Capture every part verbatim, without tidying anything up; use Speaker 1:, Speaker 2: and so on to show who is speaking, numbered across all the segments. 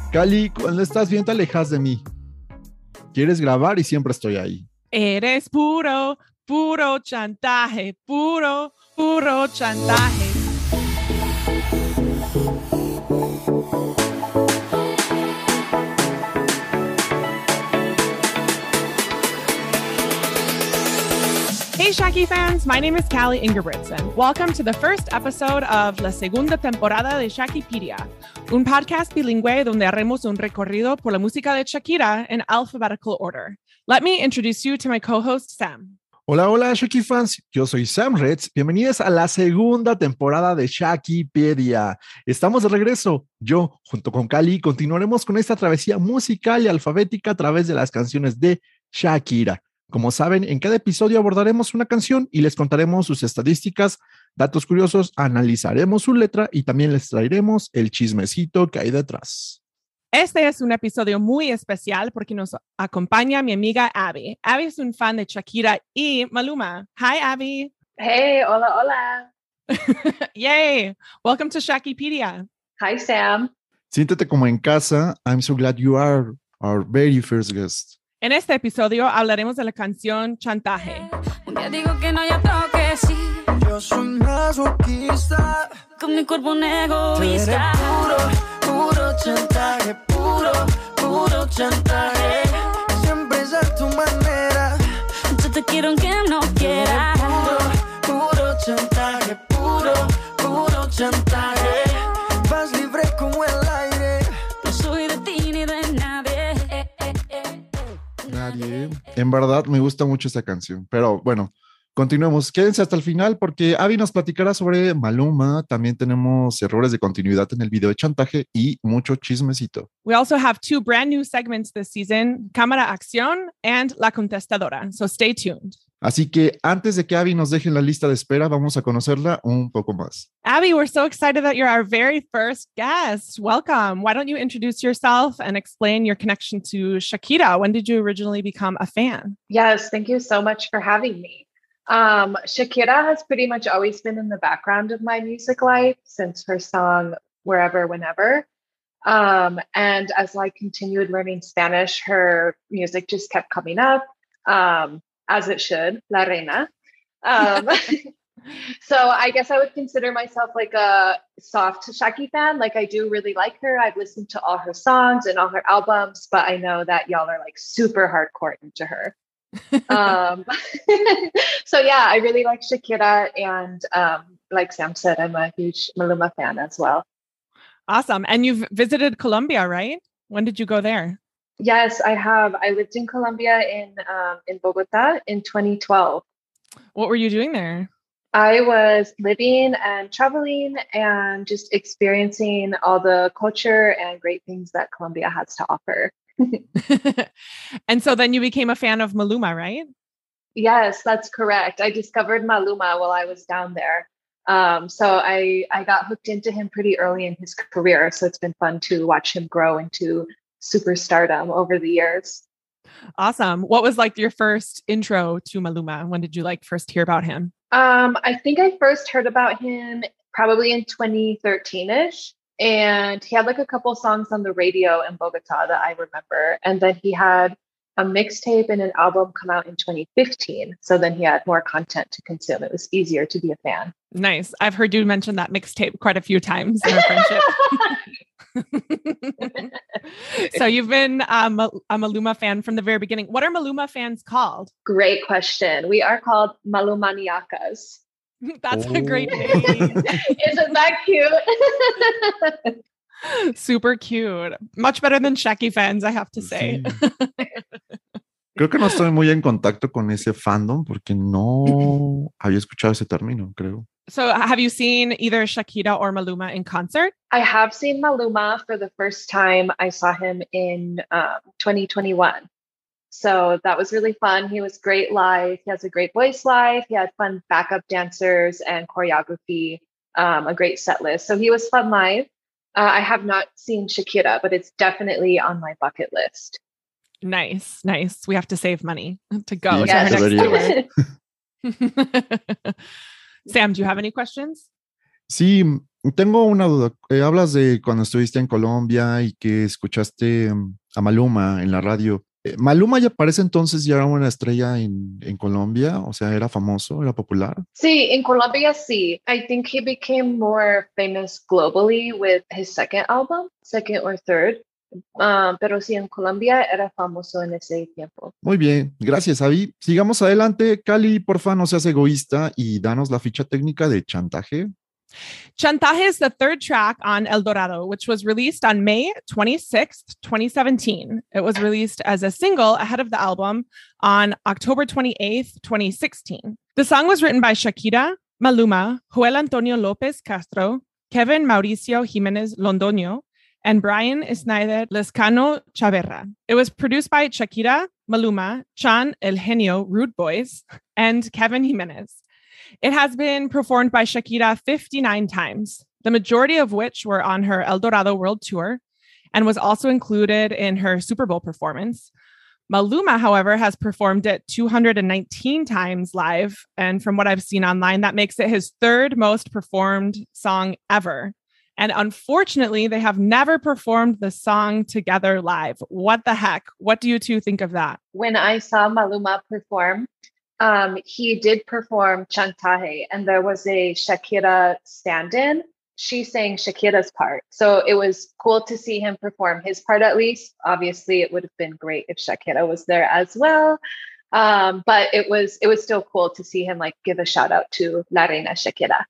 Speaker 1: Cali, cuando estás bien te alejas de mí. Quieres grabar y siempre estoy ahí.
Speaker 2: Eres puro, puro chantaje, puro, puro chantaje. Hey Shaki fans, my name is Callie Ingebrigtsen. Welcome to the first episode of la segunda temporada de Shakipedia, un podcast bilingüe donde haremos un recorrido por la música de Shakira in alphabetical order. Let me introduce you to my co-host, Sam.
Speaker 1: Hola, hola Shaki fans, yo soy Sam Retz. Bienvenidos a la segunda temporada de Shakipedia. Estamos de regreso. Yo, junto con Cali, continuaremos con esta travesía musical y alfabética a través de las canciones de Shakira. Como saben, en cada episodio abordaremos una canción y les contaremos sus estadísticas, datos curiosos, analizaremos su letra y también les traeremos el chismecito que hay detrás.
Speaker 2: Este es un episodio muy especial porque nos acompaña mi amiga Abby. Abby es un fan de Shakira y Maluma. Hi, Abby.
Speaker 3: Hey, hola, hola.
Speaker 2: Yay. Welcome to Shakipedia.
Speaker 3: Hi, Sam.
Speaker 1: Siéntete como en casa. I'm so glad you are our very first guest.
Speaker 2: En este episodio hablaremos de la canción Chantaje.
Speaker 4: Un día digo que no, ya toque sí.
Speaker 5: Yo soy masoquista.
Speaker 4: Con mi cuerpo un egoísta.
Speaker 5: Puro, puro chantaje. Puro, puro chantaje. Siempre es a tu manera.
Speaker 4: Yo te quiero aunque no quiera.
Speaker 5: Puro, puro chantaje. Puro, puro chantaje. Vas libre como el aire.
Speaker 4: No soy de ti ni de nadie.
Speaker 1: Nadie. En verdad me gusta mucho esta canción, pero bueno, continuemos. Quédense hasta el final porque Abby nos platicará sobre Maluma. También tenemos errores de continuidad en el video de Chantaje y mucho chismecito.
Speaker 2: We also have two brand new segments this season, Cámara Acción and La Contestadora, so stay tuned.
Speaker 1: Así que antes de que Abby nos deje en la lista de espera, vamos a conocerla un poco más.
Speaker 2: Abby, we're so excited that you're our very first guest. Welcome. Why don't you introduce yourself and explain your connection to Shakira? When did you originally become a fan?
Speaker 3: Yes, thank you so much for having me. Um, Shakira has pretty much always been in the background of my music life since her song Wherever, Whenever. Um, and as I continued learning Spanish, her music just kept coming up. Um, as it should, La Reina. Um, so I guess I would consider myself like a soft Shaki fan. Like I do really like her. I've listened to all her songs and all her albums, but I know that y'all are like super hardcore into her. um, so yeah, I really like Shakira. And um, like Sam said, I'm a huge Maluma fan as well.
Speaker 2: Awesome. And you've visited Colombia, right? When did you go there?
Speaker 3: Yes, I have. I lived in Colombia in um, in Bogota in twenty twelve.
Speaker 2: What were you doing there?
Speaker 3: I was living and traveling and just experiencing all the culture and great things that Colombia has to offer.
Speaker 2: And so then you became a fan of Maluma, right?
Speaker 3: Yes, that's correct. I discovered Maluma while I was down there. Um, so I, I got hooked into him pretty early in his career. So it's been fun to watch him grow into superstardom over the years.
Speaker 2: Awesome. What was like your first intro to Maluma? When did you like first hear about him?
Speaker 3: Um, I think I first heard about him probably in twenty thirteen-ish. And he had like a couple songs on the radio in Bogota that I remember. And then he had a mixtape and an album come out in twenty fifteen. So then he had more content to consume. It was easier to be a fan.
Speaker 2: Nice. I've heard you mention that mixtape quite a few times in our friendship. So you've been um, a Maluma fan from the very beginning. What are Maluma fans called?
Speaker 3: Great question. We are called Malumaniacas.
Speaker 2: That's
Speaker 1: Oh.
Speaker 2: a great name.
Speaker 3: Isn't that cute?
Speaker 2: Super cute. Much better than Shaki fans, I have to say.
Speaker 1: Sí. Creo que no estoy muy en contacto con ese fandom porque no había escuchado ese término, creo.
Speaker 2: So have you seen either Shakira or Maluma in concert?
Speaker 3: I have seen Maluma for the first time. I saw him in um, twenty twenty-one. So that was really fun. He was great live. He has a great voice live. He had fun backup dancers and choreography, um, a great set list. So he was fun live. Uh, I have not seen Shakira, but it's definitely on my bucket list.
Speaker 2: Nice, nice. We have to save money to go
Speaker 1: Yes.
Speaker 2: to her next
Speaker 3: Yes.
Speaker 2: tour. Sam, do you have any questions?
Speaker 1: Sí, tengo una duda. Eh, hablas de cuando estuviste en Colombia y que escuchaste mm, a Maluma en la radio. Eh, ¿Maluma ya parece entonces ya era una estrella en, en Colombia? O sea, ¿era famoso, era popular?
Speaker 3: See, in Colombia, see, I think he became more famous globally with his second album, second or third. Um, pero sí, en Colombia era famoso en ese tiempo.
Speaker 1: Muy bien, gracias, Avi. Sigamos adelante. Cali, porfa, no seas egoísta y danos la ficha técnica de Chantaje.
Speaker 2: Chantaje is the third track on El Dorado, which was released on May twenty-sixth, twenty seventeen. It was released as a single ahead of the album on October twenty-eighth, twenty sixteen. The song was written by Shakira, Maluma, Joel Antonio Lopez Castro, Kevin Mauricio Jimenez Londoño, and Brian Snyder Lescano Chaverra. It was produced by Shakira, Maluma, Chan El Genio Rude Boys, and Kevin Jimenez. It has been performed by Shakira fifty-nine times, the majority of which were on her El Dorado World Tour, and was also included in her Super Bowl performance. Maluma, however, has performed it two hundred nineteen times live, and from what I've seen online, that makes it his third most performed song ever. And unfortunately, they have never performed the song together live. What the heck? What do you two think of that?
Speaker 3: When I saw Maluma perform, um, he did perform Chantaje, and there was a Shakira stand-in. She sang Shakira's part. So it was cool to see him perform his part at least. Obviously, it would have been great if Shakira was there as well. Um, but it was it was still cool to see him like give a shout out to La Reina Shakira.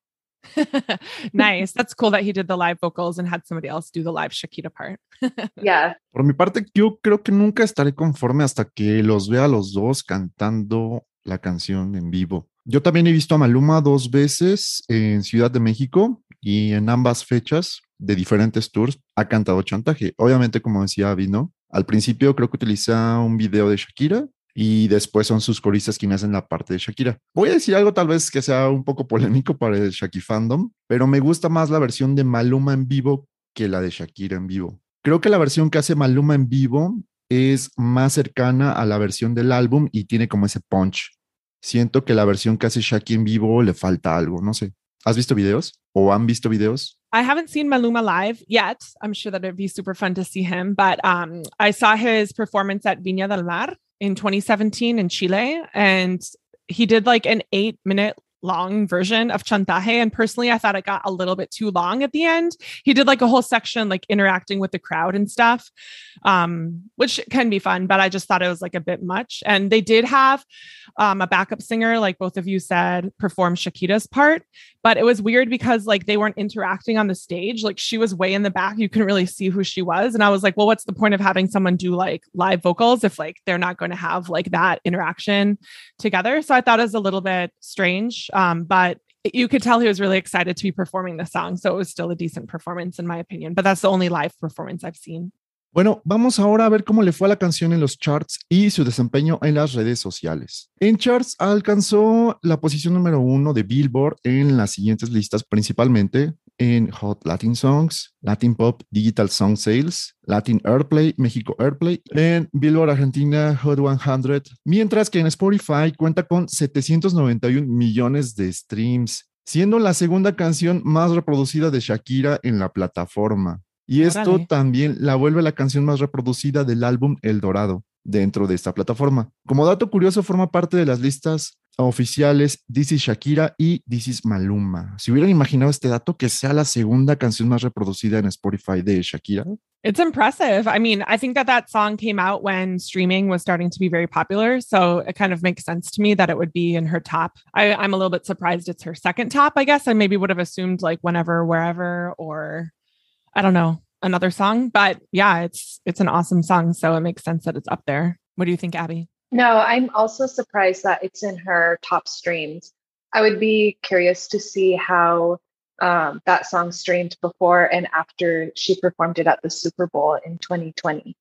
Speaker 2: Nice. That's cool that he did the live vocals and had somebody else do the live Shakira part.
Speaker 3: Yeah.
Speaker 1: Por mi parte, yo creo que nunca estaré conforme hasta que los vea a los dos cantando la canción en vivo. Yo también he visto a Maluma dos veces en Ciudad de México y en ambas fechas de diferentes tours ha cantado Chantaje. Obviamente, como decía Abby, ¿no? Al principio creo que utiliza un video de Shakira y después son sus coristas quienes hacen la parte de Shakira. Voy a decir algo tal vez que sea un poco polémico para el Shaki Fandom, pero me gusta más la versión de Maluma en vivo que la de Shakira en vivo. Creo que la versión que hace Maluma en vivo es más cercana a la versión del álbum y tiene como ese punch. Siento que la versión que hace Shaki en vivo le falta algo, no sé. ¿Has visto videos o han visto videos?
Speaker 2: I haven't seen Maluma live yet. I'm sure that it'd be super fun to see him, but um, I saw his performance at Viña del Mar in twenty seventeen in Chile, and he did like an eight minute long version of Chantaje. And personally, I thought it got a little bit too long at the end. He did like a whole section, like interacting with the crowd and stuff, um, which can be fun, but I just thought it was like a bit much. And they did have um, a backup singer, like both of you said, perform Shakira's part, but it was weird because like they weren't interacting on the stage. Like she was way in the back. You couldn't really see who she was. And I was like, well, what's the point of having someone do like live vocals if like they're not going to have like that interaction together? So I thought it was a little bit strange. Um, but you could tell he was really excited to be performing the song. So it was still a decent performance in my opinion, but that's the only live performance I've seen.
Speaker 1: Bueno, vamos ahora a ver cómo le fue a la canción en los charts y su desempeño en las redes sociales. En charts alcanzó la posición número uno de Billboard en las siguientes listas, principalmente en Hot Latin Songs, Latin Pop Digital Song Sales, Latin Airplay, México Airplay, en Billboard Argentina Hot cien, mientras que en Spotify cuenta con setecientos noventa y un millones de streams, siendo la segunda canción más reproducida de Shakira en la plataforma. Y esto
Speaker 2: Órale.
Speaker 1: también la vuelve la canción más reproducida del álbum El Dorado dentro de esta plataforma. Como dato curioso, forma parte de las listas oficiales This is Shakira y This is Maluma. ¿Se hubieran imaginado este dato que sea la segunda canción más reproducida en Spotify de Shakira?
Speaker 2: It's impressive. I mean, I think that that song came out when streaming was starting to be very popular. So it kind of makes sense to me that it would be in her top. I, I'm a little bit surprised it's her second top, I guess. I maybe would have assumed like Whenever, Wherever, or I don't know, another song. But yeah, it's it's an awesome song. So it makes sense that it's up there. What do you think, Abby?
Speaker 3: No, I'm also surprised that it's in her top streams. I would be curious to see how um, that song streamed before and after she performed it at the Super Bowl in twenty twenty.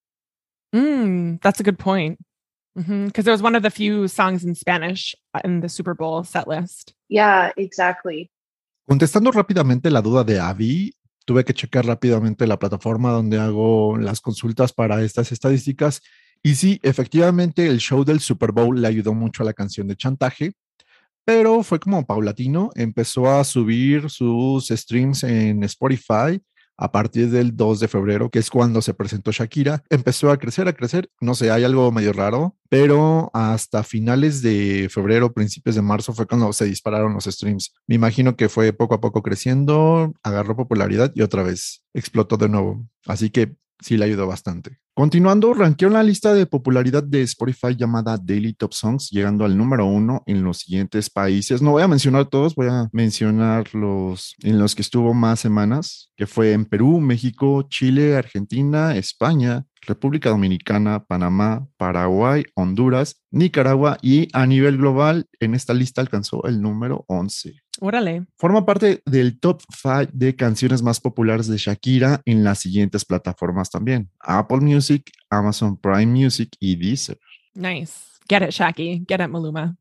Speaker 2: Mm, that's a good point. Because mm-hmm. it was one of the few songs in Spanish in the Super Bowl set list.
Speaker 3: Yeah, exactly.
Speaker 1: Contestando rápidamente la duda de Abby, tuve que checar rápidamente la plataforma donde hago las consultas para estas estadísticas. Y sí, efectivamente, el show del Super Bowl le ayudó mucho a la canción de Chantaje, pero fue como paulatino. Empezó a subir sus streams en Spotify a partir del dos de febrero, que es cuando se presentó Shakira. Empezó a crecer, a crecer. No sé, hay algo medio raro, pero hasta finales de febrero, principios de marzo fue cuando se dispararon los streams. Me imagino que fue poco a poco creciendo, agarró popularidad y otra vez explotó de nuevo. Así que sí le ayudó bastante. Continuando, rankeó en la lista de popularidad de Spotify llamada Daily Top Songs, llegando al número uno en los siguientes países. No voy a mencionar todos, voy a mencionar los en los que estuvo más semanas, que fue en Perú, México, Chile, Argentina, España, República Dominicana, Panamá, Paraguay, Honduras, Nicaragua y a nivel global en esta lista alcanzó el número once.
Speaker 2: Órale.
Speaker 1: Forma parte del top cinco de canciones más populares de Shakira en las siguientes plataformas también: Apple Music, Amazon Prime Music y Deezer.
Speaker 2: Nice. Get it, Shaki. Get it, Maluma.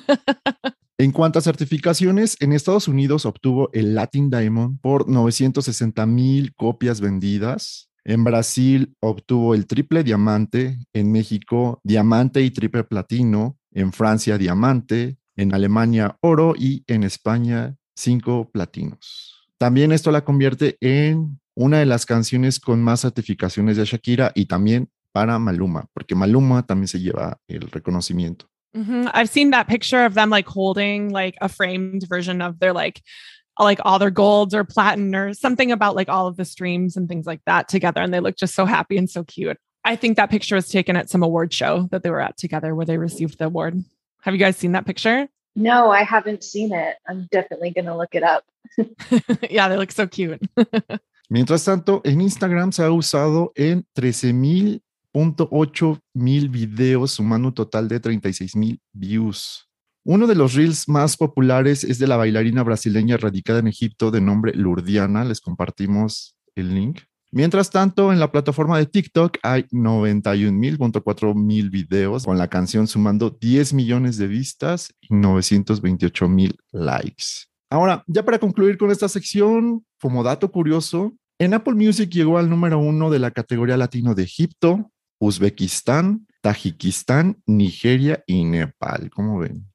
Speaker 1: En cuanto a certificaciones, en Estados Unidos obtuvo el Latin Diamond por novecientas sesenta mil copias vendidas. En Brasil obtuvo el triple diamante. En México, diamante y triple platino. En Francia, diamante. En Alemania, oro, y en España, cinco platinos. También esto la convierte en una de las canciones con más certificaciones de Shakira y también para Maluma, porque Maluma también se lleva el reconocimiento.
Speaker 2: Mm-hmm. I've seen that picture of them like holding like a framed version of their like like all their golds or platinum or something about like all of the streams and things like that together, and they look just so happy and so cute. I think that picture was taken at some award show that they were at together where they received the award. Have you guys seen that picture?
Speaker 3: No, I haven't seen it. I'm definitely going to look it up.
Speaker 2: Yeah, they look so cute.
Speaker 1: Mientras tanto, en Instagram se ha usado en trece mil punto ocho mil videos, sumando un total de treinta y seis mil views. Uno de los reels más populares es de la bailarina brasileña radicada en Egipto de nombre Lurdiana. Les compartimos el link. Mientras tanto, en la plataforma de TikTok hay noventa y un mil punto cuatro mil videos con la canción sumando diez millones de vistas y novecientos veintiocho mil likes. Ahora, ya para concluir con esta sección, como dato curioso, en Apple Music llegó al número uno de la categoría latino de Egipto, Uzbekistán, Tajikistán, Nigeria y Nepal. ¿Cómo ven?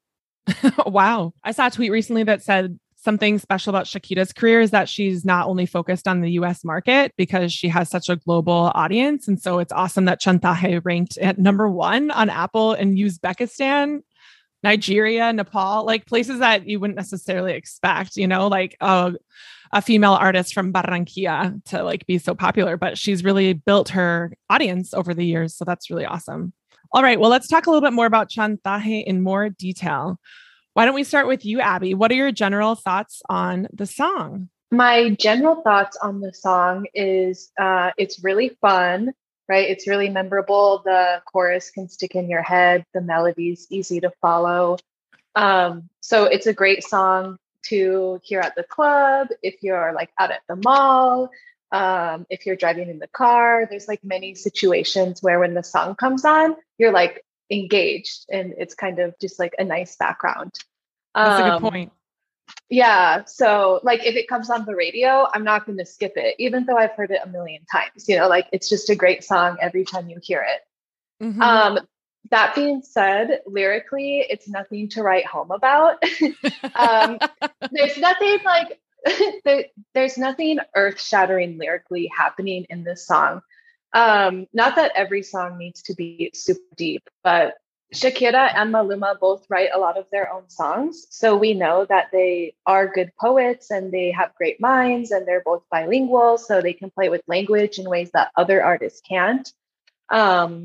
Speaker 2: Wow. I saw a tweet recently that said something special about Shakira's career is that she's not only focused on the U S market because she has such a global audience. And so it's awesome that Chantaje ranked at number one on Apple in Uzbekistan, Nigeria, Nepal, like places that you wouldn't necessarily expect, you know, like uh, a female artist from Barranquilla to like be so popular, but she's really built her audience over the years. So that's really awesome. All right, well, let's talk a little bit more about Chantaje in more detail. Why don't we start with you, Abby? What are your general thoughts on the song?
Speaker 3: My general thoughts on the song is uh, it's really fun, right? It's really memorable. The chorus can stick in your head. The melody's easy to follow. Um, so it's a great song to hear at the club, if you're like out at the mall, um, if you're driving in the car. There's like many situations where when the song comes on, you're like engaged, and it's kind of just like a nice background.
Speaker 2: That's
Speaker 3: um,
Speaker 2: a good point.
Speaker 3: Yeah. So like if it comes on the radio, I'm not going to skip it, even though I've heard it a million times, you know, like it's just a great song every time you hear it.
Speaker 2: Mm-hmm.
Speaker 3: Um, that being said, lyrically, it's nothing to write home about. um, there's nothing like, there, there's nothing earth shattering lyrically happening in this song. Um, not that every song needs to be super deep, but Shakira and Maluma both write a lot of their own songs. So we know that they are good poets and they have great minds, and they're both bilingual. So they can play with language in ways that other artists can't. Um,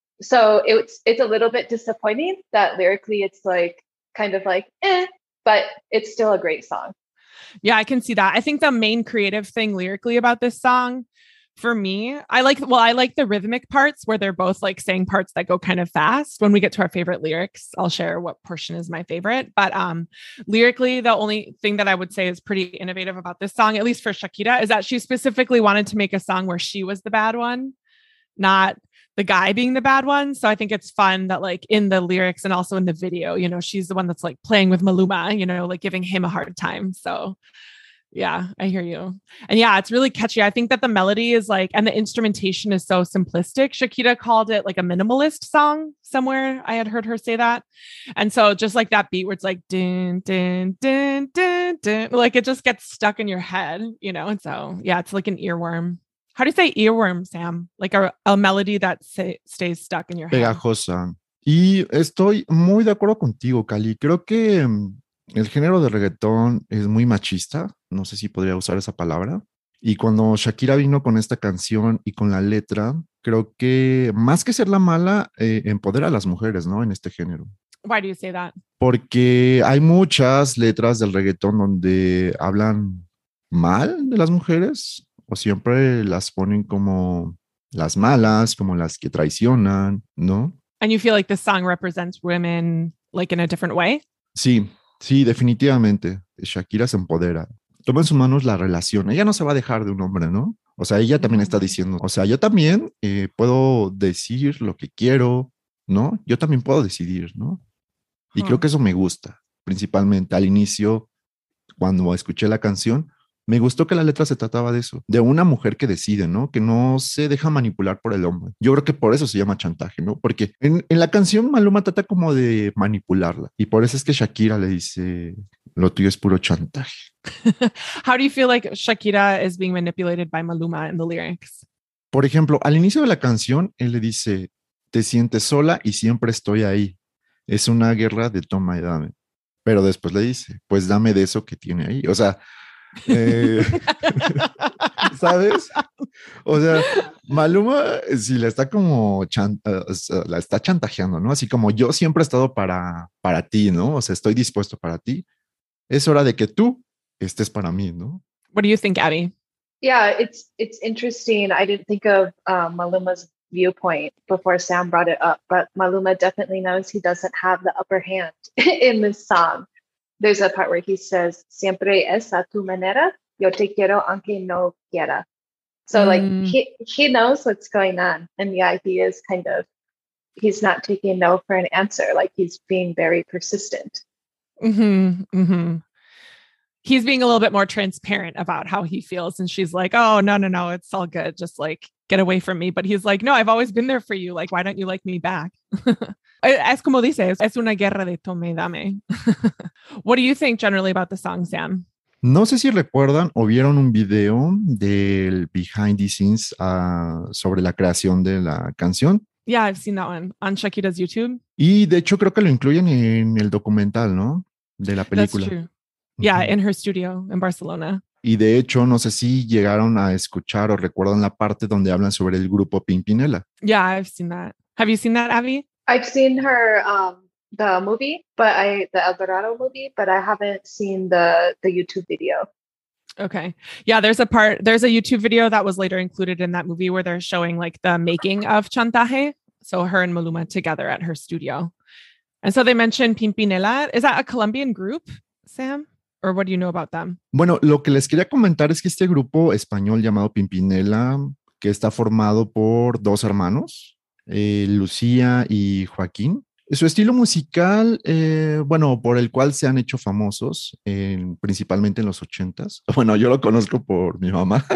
Speaker 3: so it's, it's a little bit disappointing that lyrically it's like kind of like, eh, but it's still a great song.
Speaker 2: Yeah, I can see that. I think the main creative thing lyrically about this song, for me, I like, well, I like the rhythmic parts where they're both like saying parts that go kind of fast. When we get to our favorite lyrics, I'll share what portion is my favorite. But um, lyrically, the only thing that I would say is pretty innovative about this song, at least for Shakira, is that she specifically wanted to make a song where she was the bad one, not the guy being the bad one. So I think it's fun that like in the lyrics and also in the video, you know, she's the one that's like playing with Maluma, you know, like giving him a hard time. So Yeah, I hear you. And yeah, it's really catchy. I think that the melody is like, and the instrumentation is so simplistic. Shakira called it like a minimalist song somewhere. I had heard her say that. And so just like that beat where it's like, dun, dun, dun, dun, dun, like it just gets stuck in your head, you know? And so yeah, it's like an earworm. How do you say earworm, Sam? Like a, a melody that say, stays stuck in your head.
Speaker 1: Pegajosa. Y estoy muy de acuerdo contigo, Cali. Creo que mm, el género de reggaetón es muy machista, no sé si podría usar esa palabra. Y cuando Shakira vino con esta canción y con la letra, creo que más que ser la mala, eh, empodera a las mujeres, ¿no? En este género.
Speaker 2: Why do you say that?
Speaker 1: Porque hay muchas letras del reggaetón donde hablan mal de las mujeres o siempre las ponen como las malas, como las que traicionan, ¿no?
Speaker 2: And you feel like this song represents women like in a different way?
Speaker 1: Sí, sí, definitivamente. Shakira se empodera. Toma en sus manos la relación. Ella no se va a dejar de un hombre, ¿no? O sea, ella también está diciendo, o sea, yo también eh, puedo decir lo que quiero, ¿no? Yo también puedo decidir, ¿no? Y
Speaker 2: Huh.
Speaker 1: creo que eso me gusta, principalmente al inicio, cuando escuché la canción, me gustó que la letra se trataba de eso, de una mujer que decide, ¿no? Que no se deja manipular por el hombre. Yo creo que por eso se llama chantaje, ¿no? Porque en, en la canción Maluma trata como de manipularla y por eso es que Shakira le dice, lo tuyo es puro chantaje.
Speaker 2: How do you feel like Shakira is being manipulated by Maluma in the lyrics?
Speaker 1: Por ejemplo, al inicio de la canción, él le dice, te sientes sola y siempre estoy ahí. Es una guerra de toma y dame. Pero después le dice, pues dame de eso que tiene ahí. O sea, eh, ¿sabes? O sea, Maluma si la está como chan, uh, la está chantajeando, ¿no? Así como yo siempre he estado para, para ti, ¿no? O sea, estoy dispuesto para ti. Es hora de que tú estés para mí, ¿no?
Speaker 2: What do you think, Abby?
Speaker 3: Yeah, it's it's interesting. I didn't think of um, Maluma's viewpoint before Sam brought it up, but Maluma definitely knows he doesn't have the upper hand in this song. There's a part where he says, siempre es a tu manera, yo te quiero aunque no quiera. So
Speaker 2: Mm.
Speaker 3: like he, he knows what's going on. And yeah, he is kind of, he's not taking no for an answer. Like he's being very persistent.
Speaker 2: Mm-hmm, mm-hmm. He's being a little bit more transparent about how he feels. And she's like, oh, no, no, no, it's all good. Just like, get away from me. But he's like, no, I've always been there for you. Like, why don't you like me back? Es como dices, es una guerra de tome y dame. What do you think generally about the song, Sam?
Speaker 1: No sé si recuerdan o vieron un video del behind the scenes uh, sobre la creación de la canción.
Speaker 2: Yeah, I've seen that one on Shakira's YouTube.
Speaker 1: Y de hecho creo que lo incluyen en el documental, ¿no? De la
Speaker 2: That's
Speaker 1: película.
Speaker 2: true. Yeah,
Speaker 1: Ujú.
Speaker 2: in her studio in Barcelona.
Speaker 1: Y de hecho, no sé si llegaron a escuchar o recuerdan la parte donde hablan sobre el grupo Pimpinela.
Speaker 2: Yeah, I've seen that. Have you seen that, Abby?
Speaker 3: I've seen her um the movie, but I the El Dorado movie, but I haven't seen the the YouTube video.
Speaker 2: Okay. Yeah, there's a part, there's a YouTube video that was later included in that movie where they're showing like the making of Chantaje. So her and Maluma together at her studio. And so they mentioned Pimpinela. Is that a Colombian group, Sam? Or what do you know about them?
Speaker 1: Bueno, lo que les quería comentar es que este grupo español llamado Pimpinela, que está formado por dos hermanos, eh, Lucía y Joaquín. Su estilo musical, eh, bueno, por el cual se han hecho famosos, eh, principalmente en los ochentas. Bueno, yo lo conozco por mi mamá.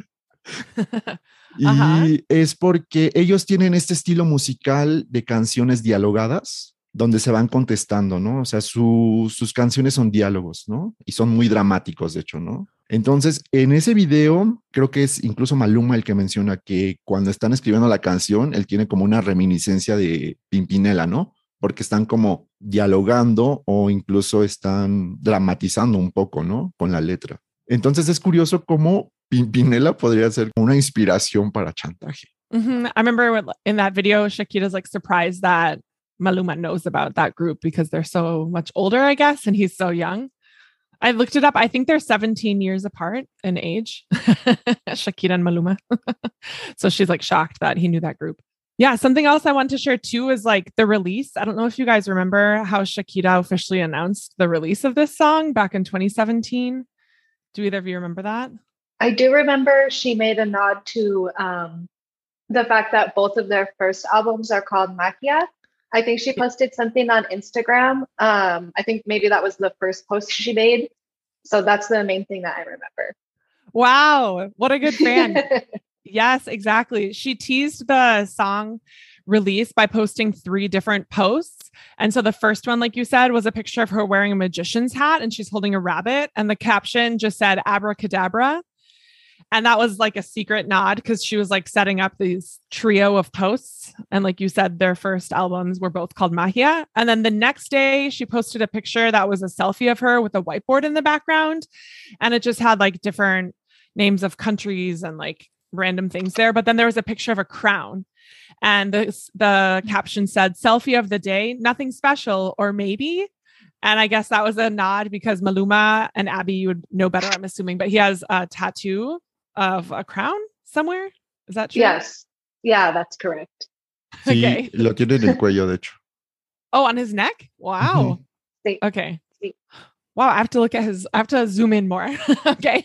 Speaker 1: Y
Speaker 2: Ajá.
Speaker 1: es porque ellos tienen este estilo musical de canciones dialogadas, donde se van contestando, ¿no? O sea, su, sus canciones son diálogos, ¿no? Y son muy dramáticos, de hecho, ¿no? Entonces, en ese video, creo que es incluso Maluma el que menciona que cuando están escribiendo la canción, él tiene como una reminiscencia de Pimpinela, ¿no? Porque están como dialogando o incluso están dramatizando un poco, ¿no? Con la letra. Entonces, es curioso cómo Pimpinela podría ser una inspiración para Chantaje.
Speaker 2: Mm-hmm. I remember when, in that video, Shakira's like surprised that Maluma knows about that group because they're so much older, I guess, and he's so young. I looked it up. I think they're seventeen years apart in age, Shakira and Maluma. So she's like shocked that he knew that group. Yeah, something else I want to share too is like the release. I don't know if you guys remember how Shakira officially announced the release of this song back in twenty seventeen. Do either of you remember that?
Speaker 3: I do remember she made a nod to um, the fact that both of their first albums are called Magia. I think she posted something on Instagram. Um, I think maybe that was the first post she made. So that's the main thing that I remember.
Speaker 2: Wow. What a good fan. Yes, exactly. She teased the song release by posting three different posts. And so the first one, like you said, was a picture of her wearing a magician's hat and she's holding a rabbit. And the caption just said abracadabra. And that was like a secret nod because she was like setting up these trio of posts. And like you said, their first albums were both called Magia. And then the next day she posted a picture that was a selfie of her with a whiteboard in the background. And it just had like different names of countries and like random things there. But then there was a picture of a crown. And the, the caption said, selfie of the day, nothing special, or maybe. And I guess that was a nod because Maluma and Abby, you would know better, I'm assuming, but he has a tattoo of a crown somewhere. Is that true?
Speaker 3: Yes. Yeah, that's correct.
Speaker 1: Sí,
Speaker 2: Okay.
Speaker 1: lo tiene en el cuello, de hecho.
Speaker 2: Oh, on his neck? Wow.
Speaker 3: Sí.
Speaker 2: Okay.
Speaker 3: Sí.
Speaker 2: Wow, I have to look at his, I have to zoom in more. Okay.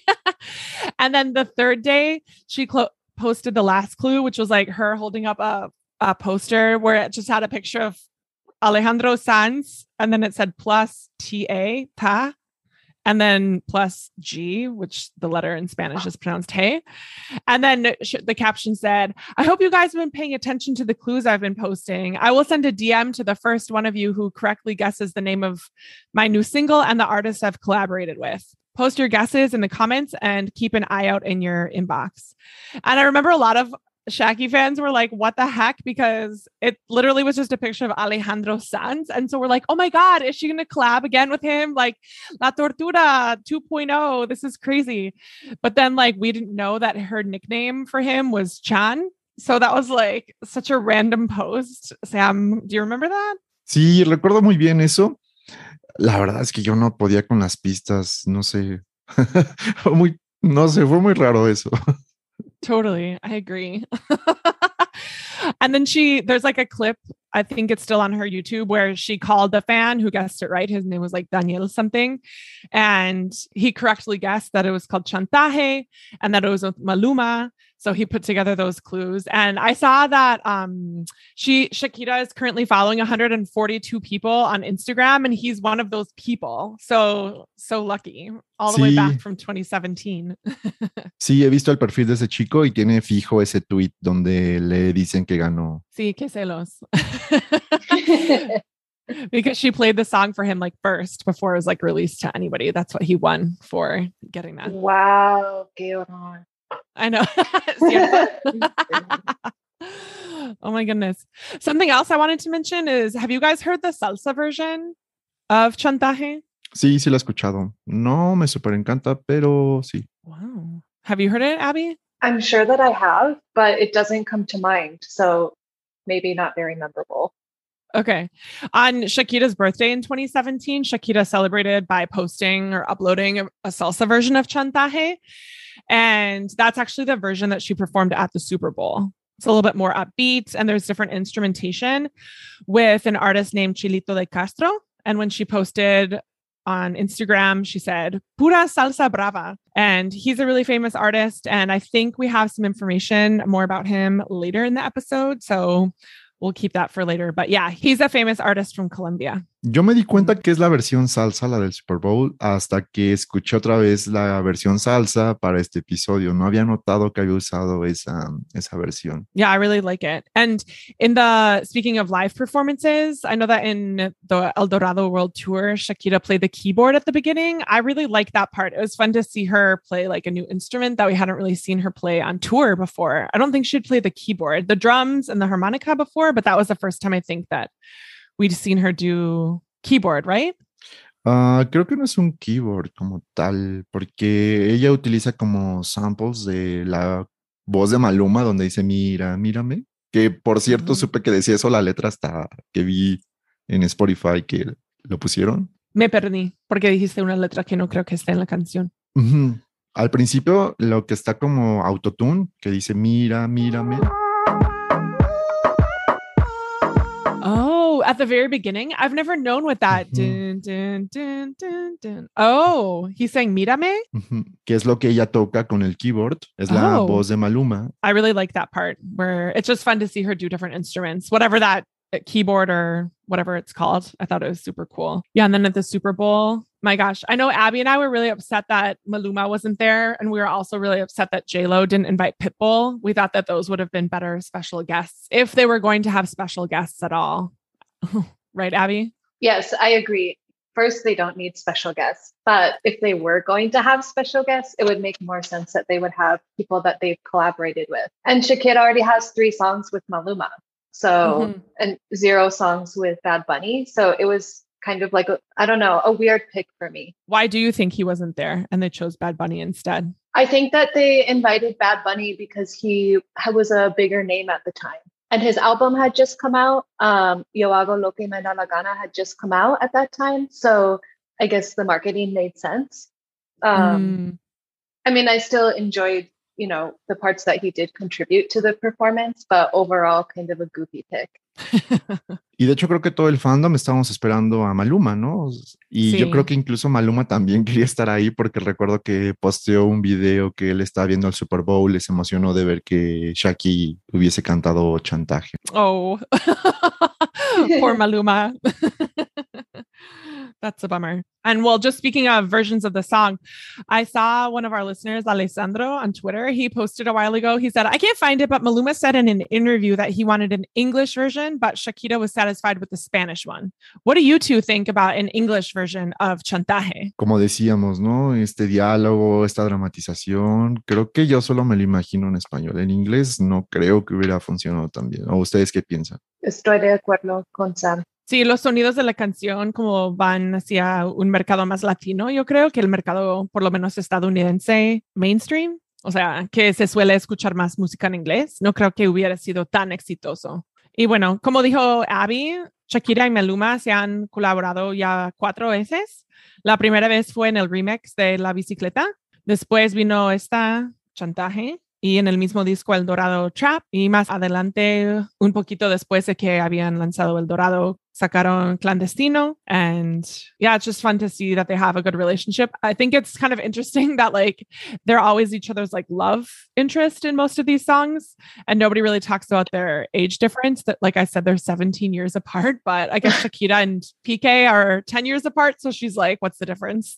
Speaker 2: And then the third day, she clo- posted the last clue, which was like her holding up a, a poster where it just had a picture of Alejandro Sanz. And then it said plus T A, ta, and then plus G, which the letter in Spanish is pronounced hey. And then sh- the caption said, I hope you guys have been paying attention to the clues I've been posting. I will send a D M to the first one of you who correctly guesses the name of my new single and the artist I've collaborated with. Post your guesses in the comments and keep an eye out in your inbox. And I remember a lot of Shaggy fans were like, what the heck? Because it literally was just a picture of Alejandro Sanz. And so we're like, oh my God, is she going to collab again with him? Like La Tortura two point oh. This is crazy. But then like, we didn't know that her nickname for him was Chan. So that was like such a random post. Sam, do you remember that?
Speaker 1: Sí, recuerdo muy bien eso. La verdad es que yo no podía con las pistas, no sé. Fue muy, no sé, fue muy raro eso.
Speaker 2: Totally. I agree. And then she, there's like a clip, I think it's still on her YouTube, where she called the fan who guessed it right. His name was like Daniel something. And he correctly guessed that it was called Chantaje and that it was with Maluma. So he put together those clues. And I saw that um, she, Shakira is currently following one hundred forty-two people on Instagram. And he's one of those people. So, so lucky. All the
Speaker 1: Sí.
Speaker 2: way back from twenty seventeen.
Speaker 1: Sí, he visto el perfil de ese chico y tiene fijo ese tweet donde le dicen que ganó.
Speaker 2: Sí, que celos. Because she played the song for him like first before it was like released to anybody. That's what he won for getting that.
Speaker 3: Wow, qué honor.
Speaker 2: I know. Oh my goodness. Something else I wanted to mention is, have you guys heard the salsa version of Chantaje?
Speaker 1: Sí, sí lo he escuchado. No me súper encanta, pero sí.
Speaker 2: Wow. Have you heard it, Abby?
Speaker 3: I'm sure that I have, but it doesn't come to mind. So maybe not very memorable.
Speaker 2: Okay. On Shakira's birthday in twenty seventeen, Shakira celebrated by posting or uploading a, a salsa version of Chantaje. And that's actually the version that she performed at the Super Bowl. It's a little bit more upbeat and there's different instrumentation with an artist named Chilito de Castro. And when she posted on Instagram, she said, Pura salsa brava. And he's a really famous artist. And I think we have some information more about him later in the episode. So we'll keep that for later. But yeah, he's a famous artist from Colombia.
Speaker 1: Yo me di cuenta que es la versión salsa, la del Super Bowl, hasta que escuché otra vez la versión salsa para este episodio. No había notado que había usado esa, esa versión.
Speaker 2: Yeah, I really like it. And in the, speaking of live performances, I know that in the El Dorado World Tour, Shakira played the keyboard at the beginning. I really like that part. It was fun to see her play like a new instrument that we hadn't really seen her play on tour before. I don't think she'd played the keyboard, the drums and the harmonica before, but that was the first time I think that we'd seen her do keyboard, right?
Speaker 1: Uh, creo que no es un keyboard como tal, porque ella utiliza como samples de la voz de Maluma, donde dice, mira, mírame. Que por cierto, uh-huh. supe que decía eso la letra hasta que vi en Spotify que lo pusieron.
Speaker 2: Me perdí, porque dijiste una letra que no creo que esté en la canción.
Speaker 1: Uh-huh. Al principio, lo que está como autotune, que dice, mira, mírame.
Speaker 2: Oh, at the very beginning? I've never known what that. Mm-hmm. Dun, dun, dun, dun, dun. Oh, he's saying mírame?
Speaker 1: Mm-hmm. Que es lo que ella toca con el keyboard. Es oh. la voz de Maluma.
Speaker 2: I really like that part where it's just fun to see her do different instruments, whatever that keyboard or whatever it's called. I thought it was super cool. Yeah. And then at the Super Bowl, My gosh. I know Abby and I were really upset that Maluma wasn't there. And we were also really upset that J-Lo didn't invite Pitbull. We thought that those would have been better special guests if they were going to have special guests at all. Right, Abby?
Speaker 3: Yes, I agree. First, they don't need special guests. But if they were going to have special guests, it would make more sense that they would have people that they've collaborated with. And Shakira already has three songs with Maluma. So, mm-hmm. and zero songs with Bad Bunny. So it was kind of like, a, I don't know, a weird pick for me.
Speaker 2: Why do you think he wasn't there and they chose Bad Bunny instead?
Speaker 3: I think that they invited Bad Bunny because he was a bigger name at the time. And his album had just come out. Um, Yo Hago Lo Que Me Da La Gana had just come out at that time. So I guess the marketing made sense. Um, mm. I mean, I still enjoyed, you know, the parts that he did contribute to the performance, but overall kind of a goofy pick.
Speaker 1: Y de hecho creo que todo el fandom estábamos esperando a Maluma, ¿no? Y sí. Yo creo que incluso Maluma también quería estar ahí porque recuerdo que posteó un video que él estaba viendo el Super Bowl y se emocionó de ver que Shaki hubiese cantado Chantaje.
Speaker 2: Oh, poor Maluma. That's a bummer. And well, just speaking of versions of the song, I saw one of our listeners, Alessandro, on Twitter. He posted a while ago. He said, I can't find it, but Maluma said in an interview that he wanted an English version, but Shakira was satisfied with the Spanish one. What do you two think about an English version of Chantaje?
Speaker 1: Como decíamos, ¿no? Este diálogo, esta dramatización, creo que yo solo me lo imagino en español. En inglés no creo que hubiera funcionado tan bien. ¿O ustedes qué piensan?
Speaker 3: Estoy de acuerdo con Sam.
Speaker 2: Sí, los sonidos de la canción como van hacia un mercado más latino, yo creo que el mercado por lo menos estadounidense mainstream, o sea, que se suele escuchar más música en inglés, no creo que hubiera sido tan exitoso. Y bueno, como dijo Abby, Shakira y Maluma se han colaborado ya cuatro veces. La primera vez fue en el remix de La Bicicleta, después vino esta Chantaje, y en el mismo disco El Dorado Trap, y más adelante, un poquito después de que habían lanzado El Dorado, sacaron Clandestino. And yeah, it's just fun to see that they have a good relationship. I think it's kind of interesting that like they're always each other's like love interest in most of these songs, and nobody really talks about their age difference. That, like I said, they're seventeen years apart, but I guess Shakira and P K are ten years apart, so she's like, what's the difference?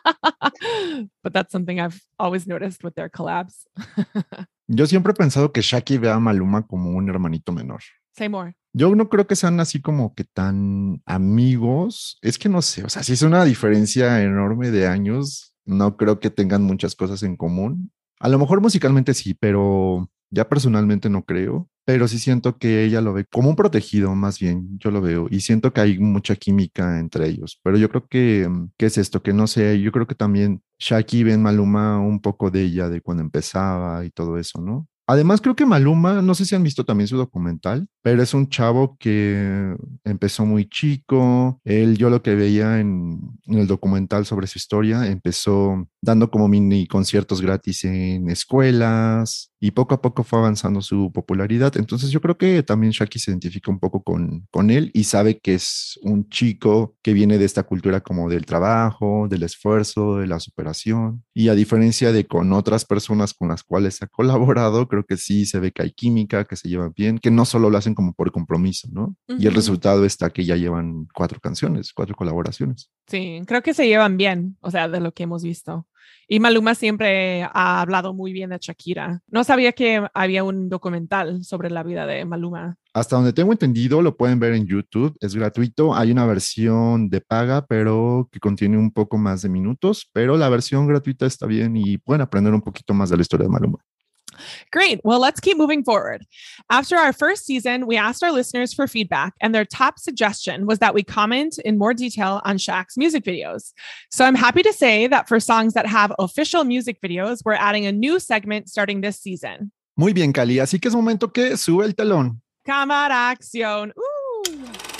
Speaker 2: But that's something I've always noticed with their collabs.
Speaker 1: Yo siempre he pensado que Shaki ve a Maluma como un hermanito menor.
Speaker 2: Say more.
Speaker 1: Yo no creo que sean así como que tan amigos. Es que no sé, o sea, si es una diferencia enorme de años, no creo que tengan muchas cosas en común. A lo mejor musicalmente sí, pero ya personalmente no creo. Pero sí siento que ella lo ve como un protegido, más bien, yo lo veo. Y siento que hay mucha química entre ellos. Pero yo creo que, ¿qué es esto? Que no sé, yo creo que también Shaki ve en Maluma un poco de ella, de cuando empezaba y todo eso, ¿no? Además, creo que Maluma, no sé si han visto también su documental, pero es un chavo que empezó muy chico. Él, yo lo que veía en, en el documental sobre su historia, empezó dando como mini conciertos gratis en escuelas y poco a poco fue avanzando su popularidad. Entonces yo creo que también Shaki se identifica un poco con, con él y sabe que es un chico que viene de esta cultura como del trabajo, del esfuerzo, de la superación. Y a diferencia de con otras personas con las cuales ha colaborado, creo que sí se ve que hay química, que se llevan bien, que no solo lo hacen como por compromiso, ¿no? Uh-huh. Y el resultado está que ya llevan cuatro canciones, cuatro colaboraciones.
Speaker 2: Sí, creo que se llevan bien, o sea, de lo que hemos visto. Y Maluma siempre ha hablado muy bien de Shakira. No sabía que había un documental sobre la vida de Maluma.
Speaker 1: Hasta donde tengo entendido, lo pueden ver en YouTube. Es gratuito. Hay una versión de paga, pero que contiene un poco más de minutos. Pero la versión gratuita está bien y pueden aprender un poquito más de la historia de Maluma.
Speaker 2: Great. Well, let's keep moving forward. After our first season, we asked our listeners for feedback, and their top suggestion was that we comment in more detail on Shaq's music videos. So I'm happy to say that for songs that have official music videos, we're adding a new segment starting this season.
Speaker 1: Muy bien, Cali. Así que es momento que sube el telón.
Speaker 2: Cámara, acción. Uh.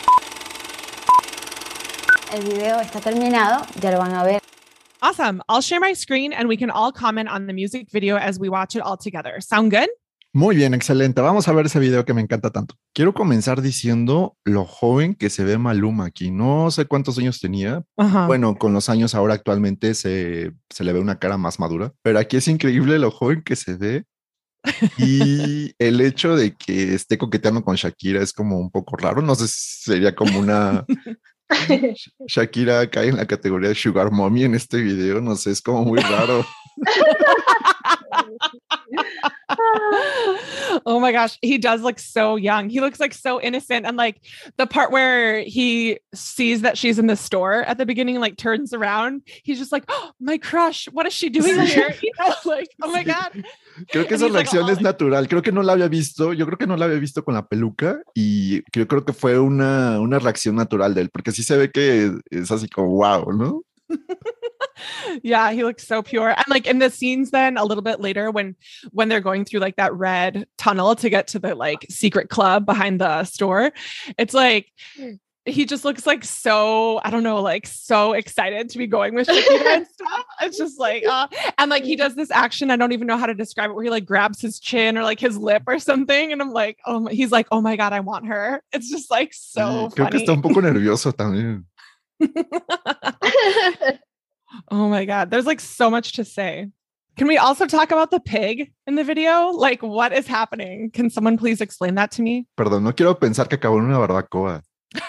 Speaker 6: El video está terminado, ya lo van a ver.
Speaker 2: Awesome. I'll share my screen and we can all comment on the music video as we watch it all together. Sound good?
Speaker 1: Muy bien, excelente. Vamos a ver ese video que me encanta tanto. Quiero comenzar diciendo lo joven que se ve Maluma aquí. No sé cuántos años tenía. Uh-huh. Bueno, con los años ahora actualmente se, se le ve una cara más madura. Pero aquí es increíble lo joven que se ve. Y el hecho de que esté coqueteando con Shakira es como un poco raro. No sé si sería como una... Shakira cae en la categoría de Sugar Mommy en este video, no sé, es como muy raro.
Speaker 2: Oh my gosh, he does look so young. He looks like so innocent. And like the part where he sees that she's in the store at the beginning, like turns around, he's just like, oh, my crush, what is she doing here? You know, like, oh my God.
Speaker 1: Creo que esa reacción like, oh. es natural. Creo que no la había visto. Yo creo que no la había visto con la peluca y creo, creo que fue una, una reacción natural de él, porque sí se ve que es así como wow, ¿no?
Speaker 2: Yeah, he looks so pure. And like in the scenes then a little bit later when when they're going through like that red tunnel to get to the like secret club behind the store, it's like he just looks like so, I don't know, like so excited to be going with Shakira and stuff. It's just like, uh, and like he does this action, I don't even know how to describe it, where he like grabs his chin or like his lip or something. And I'm like, oh, my, he's like, oh my God, I want her. It's just like so
Speaker 1: sí, creo
Speaker 2: funny.
Speaker 1: que está un poco nervioso también.
Speaker 2: Oh my God. There's like so much to say. Can we also talk about the pig in the video? Like what is happening? Can someone please explain that to me?
Speaker 1: Perdón, no quiero pensar que acabó en una barbacoa.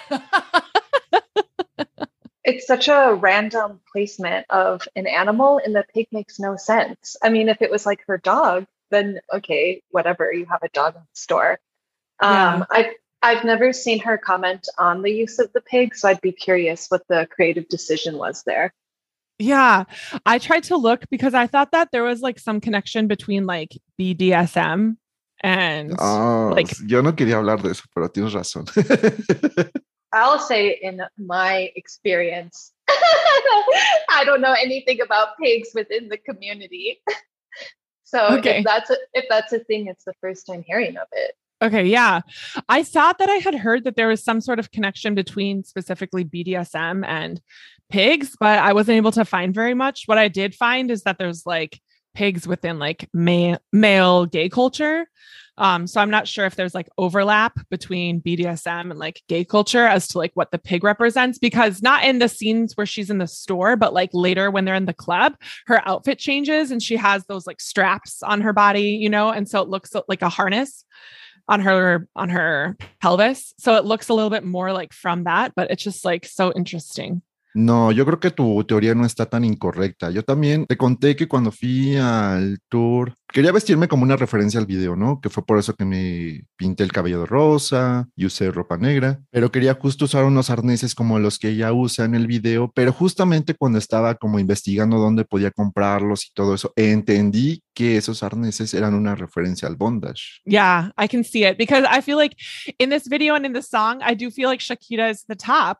Speaker 3: It's such a random placement of an animal, and the pig makes no sense. I mean, if it was like her dog, then okay, whatever, you have a dog in the store.
Speaker 2: Yeah.
Speaker 3: Um, I've I've never seen her comment on the use of the pig, so I'd be curious what the creative decision was there.
Speaker 2: Yeah, I tried to look because I thought that there was like some connection between like B D S M and
Speaker 1: oh,
Speaker 2: like.
Speaker 1: Yo no quería hablar de eso, pero tienes razón.
Speaker 3: I'll say in my experience, I don't know anything about pigs within the community. So
Speaker 2: okay.
Speaker 3: if that's a, if that's a thing, it's the first time hearing of it.
Speaker 2: Okay, yeah. I thought that I had heard that there was some sort of connection between specifically B D S M and pigs, but I wasn't able to find very much. What I did find is that there's like pigs within like ma- male gay culture. Um, so I'm not sure if there's like overlap between B D S M and like gay culture as to like what the pig represents, because not in the scenes where she's in the store, but like later when they're in the club, her outfit changes and she has those like straps on her body, you know, and so it looks like a harness on her on her pelvis. So it looks a little bit more like from that, but it's just like so interesting.
Speaker 1: No, yo creo que tu teoría no está tan incorrecta. Yo también te conté que cuando fui al tour quería vestirme como una referencia al video, ¿no? Que fue por eso que me pinté el cabello de rosa y usé ropa negra, pero quería justo usar unos arneses como los que ella usa en el video, pero justamente cuando estaba como investigando dónde podía comprarlos y todo eso, entendí que esos arneses eran una referencia al bondage.
Speaker 2: Yeah, I can see it because I feel like in this video and in the song, I do feel like Shakira is the top.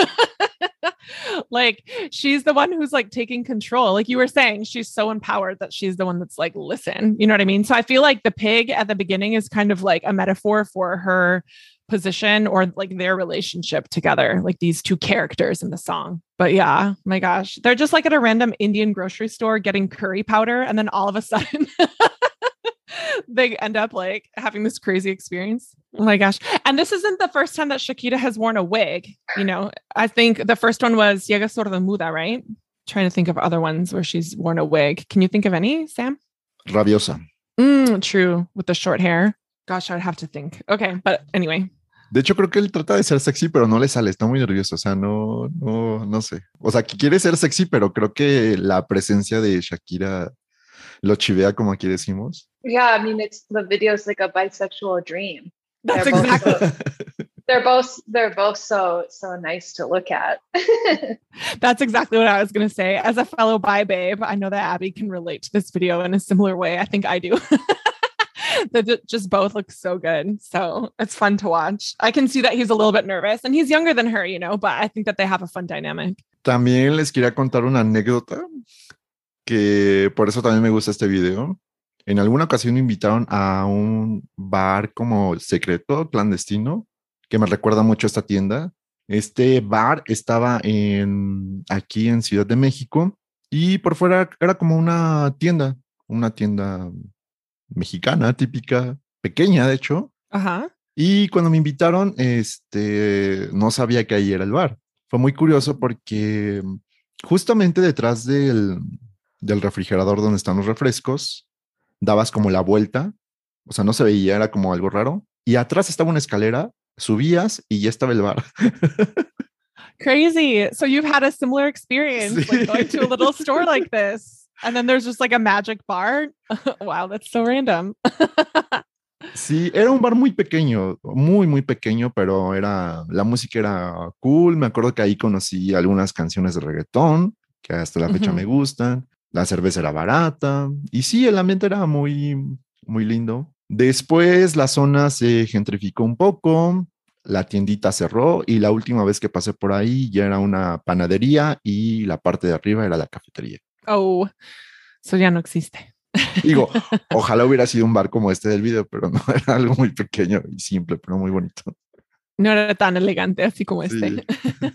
Speaker 2: Like she's the one who's like taking control. Like you were saying, she's so empowered that she's the one that's like, listen, you know what I mean? So I feel like the pig at the beginning is kind of like a metaphor for her position or like their relationship together, like these two characters in the song. But yeah, my gosh, they're just like at a random Indian grocery store getting curry powder. And then all of a sudden they end up like having this crazy experience. Oh my gosh. And this isn't the first time that Shakira has worn a wig. You know, I think the first one was Llega Sordomuda, right? I'm trying to think of other ones where she's worn a wig. Can you think of any, Sam?
Speaker 1: Rabiosa.
Speaker 2: Mm, true. With the short hair. Gosh, I'd have to think. Okay. But anyway.
Speaker 1: De hecho, creo que él trata de ser sexy, pero no le sale. Está muy nervioso. O sea, no, no, no sé. O sea, que quiere ser sexy, pero creo que la presencia de Shakira lo chivea, como aquí decimos.
Speaker 3: Yeah, I mean, it's the video's like a bisexual dream.
Speaker 2: That's
Speaker 3: they're
Speaker 2: exactly.
Speaker 3: Both so, they're both they're both so so nice to look at.
Speaker 2: That's exactly what I was going to say. As a fellow bi babe, I know that Abby can relate to this video in a similar way. I think I do. They just both look so good. So it's fun to watch. I can see that he's a little bit nervous and he's younger than her, you know, but I think that they have a fun dynamic.
Speaker 1: También les quería contar una anécdota que por eso también me gusta este video. En alguna ocasión me invitaron a un bar como secreto, clandestino, que me recuerda mucho a esta tienda. Este bar estaba en, aquí en Ciudad de México y por fuera era como una tienda, una tienda mexicana típica, pequeña de hecho.
Speaker 2: Ajá.
Speaker 1: Y cuando me invitaron, este, no sabía que ahí era el bar. Fue muy curioso porque justamente detrás del, del refrigerador donde están los refrescos, dabas como la vuelta, o sea, no se veía, era como algo raro. Y atrás estaba una escalera, subías y ya estaba el bar.
Speaker 2: Crazy. So you've had a similar experience,
Speaker 1: Sí.
Speaker 2: like going to a little store like this, and then there's just like a magic bar. Wow, that's so random.
Speaker 1: Sí, era un bar muy pequeño, muy, muy pequeño, pero era, la música era cool. Me acuerdo que ahí conocí algunas canciones de reggaetón, que hasta la fecha
Speaker 2: Ujú.
Speaker 1: me gustan. La cerveza era barata. Y sí, el ambiente era muy, muy lindo. Después la zona se gentrificó un poco, la tiendita cerró y la última vez que pasé por ahí ya era una panadería y la parte de arriba era la cafetería.
Speaker 2: Oh, so ya no existe.
Speaker 1: Digo, ojalá hubiera sido un bar como este del video, pero no, era algo muy pequeño y simple, pero muy bonito.
Speaker 2: No era tan elegante así como
Speaker 1: Sí.
Speaker 2: este.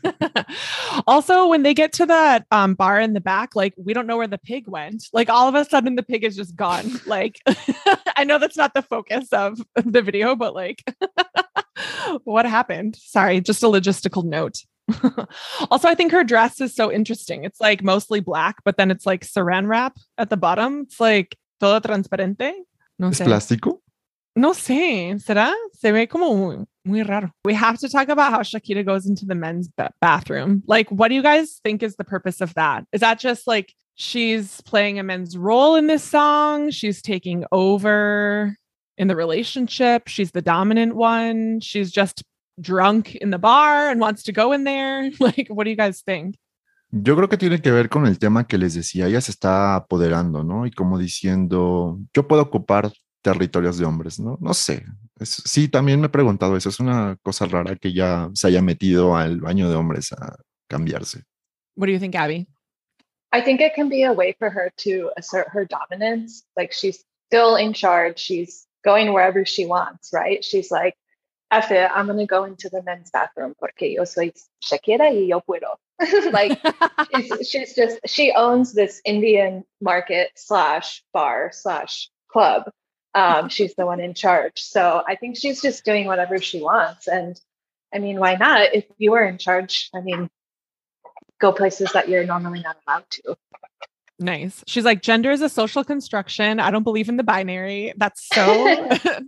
Speaker 2: Also, when they get to that um, bar in the back, like we don't know where the pig went. Like all of a sudden the pig is just gone. Like I know that's not the focus of the video, but like what happened? Sorry, just a logistical note. Also, I think her dress is so interesting. It's like mostly black, but then it's like saran wrap at the bottom. It's like todo transparente. No
Speaker 1: ¿Es
Speaker 2: sé.
Speaker 1: plástico?
Speaker 2: No sé, ¿será? Se ve como muy, muy raro. We have to talk about how Shakira goes into the men's ba- bathroom. Like, what do you guys think is the purpose of that? Is that just like she's playing a men's role in this song? She's taking over in the relationship. She's the dominant one. She's just drunk in the bar and wants to go in there. Like, what do you guys think?
Speaker 1: Yo creo que tiene que ver con el tema que les decía. Ella se está apoderando, ¿no? Y como diciendo, yo puedo ocupar territorios de hombres, ¿no? No sé. Es- sí, también me he preguntado eso. Es una cosa rara que ya se haya metido al baño de hombres a cambiarse.
Speaker 2: What do you think, Abby?
Speaker 3: I think it can be a way for her to assert her dominance. Like she's still in charge. She's going wherever she wants, right? She's like, F it, I'm going to go into the men's bathroom porque yo soy Shakira y yo puedo. Like it's, she's just, she owns this Indian market slash bar slash club. Um, she's the one in charge. So I think she's just doing whatever she wants. And I mean, why not? If you were in charge, I mean, go places that you're normally not allowed to.
Speaker 2: Nice. She's like, gender is a social construction. I don't believe in the binary. That's so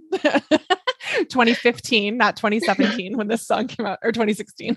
Speaker 2: twenty fifteen, not twenty seventeen when this song came out, or twenty sixteen.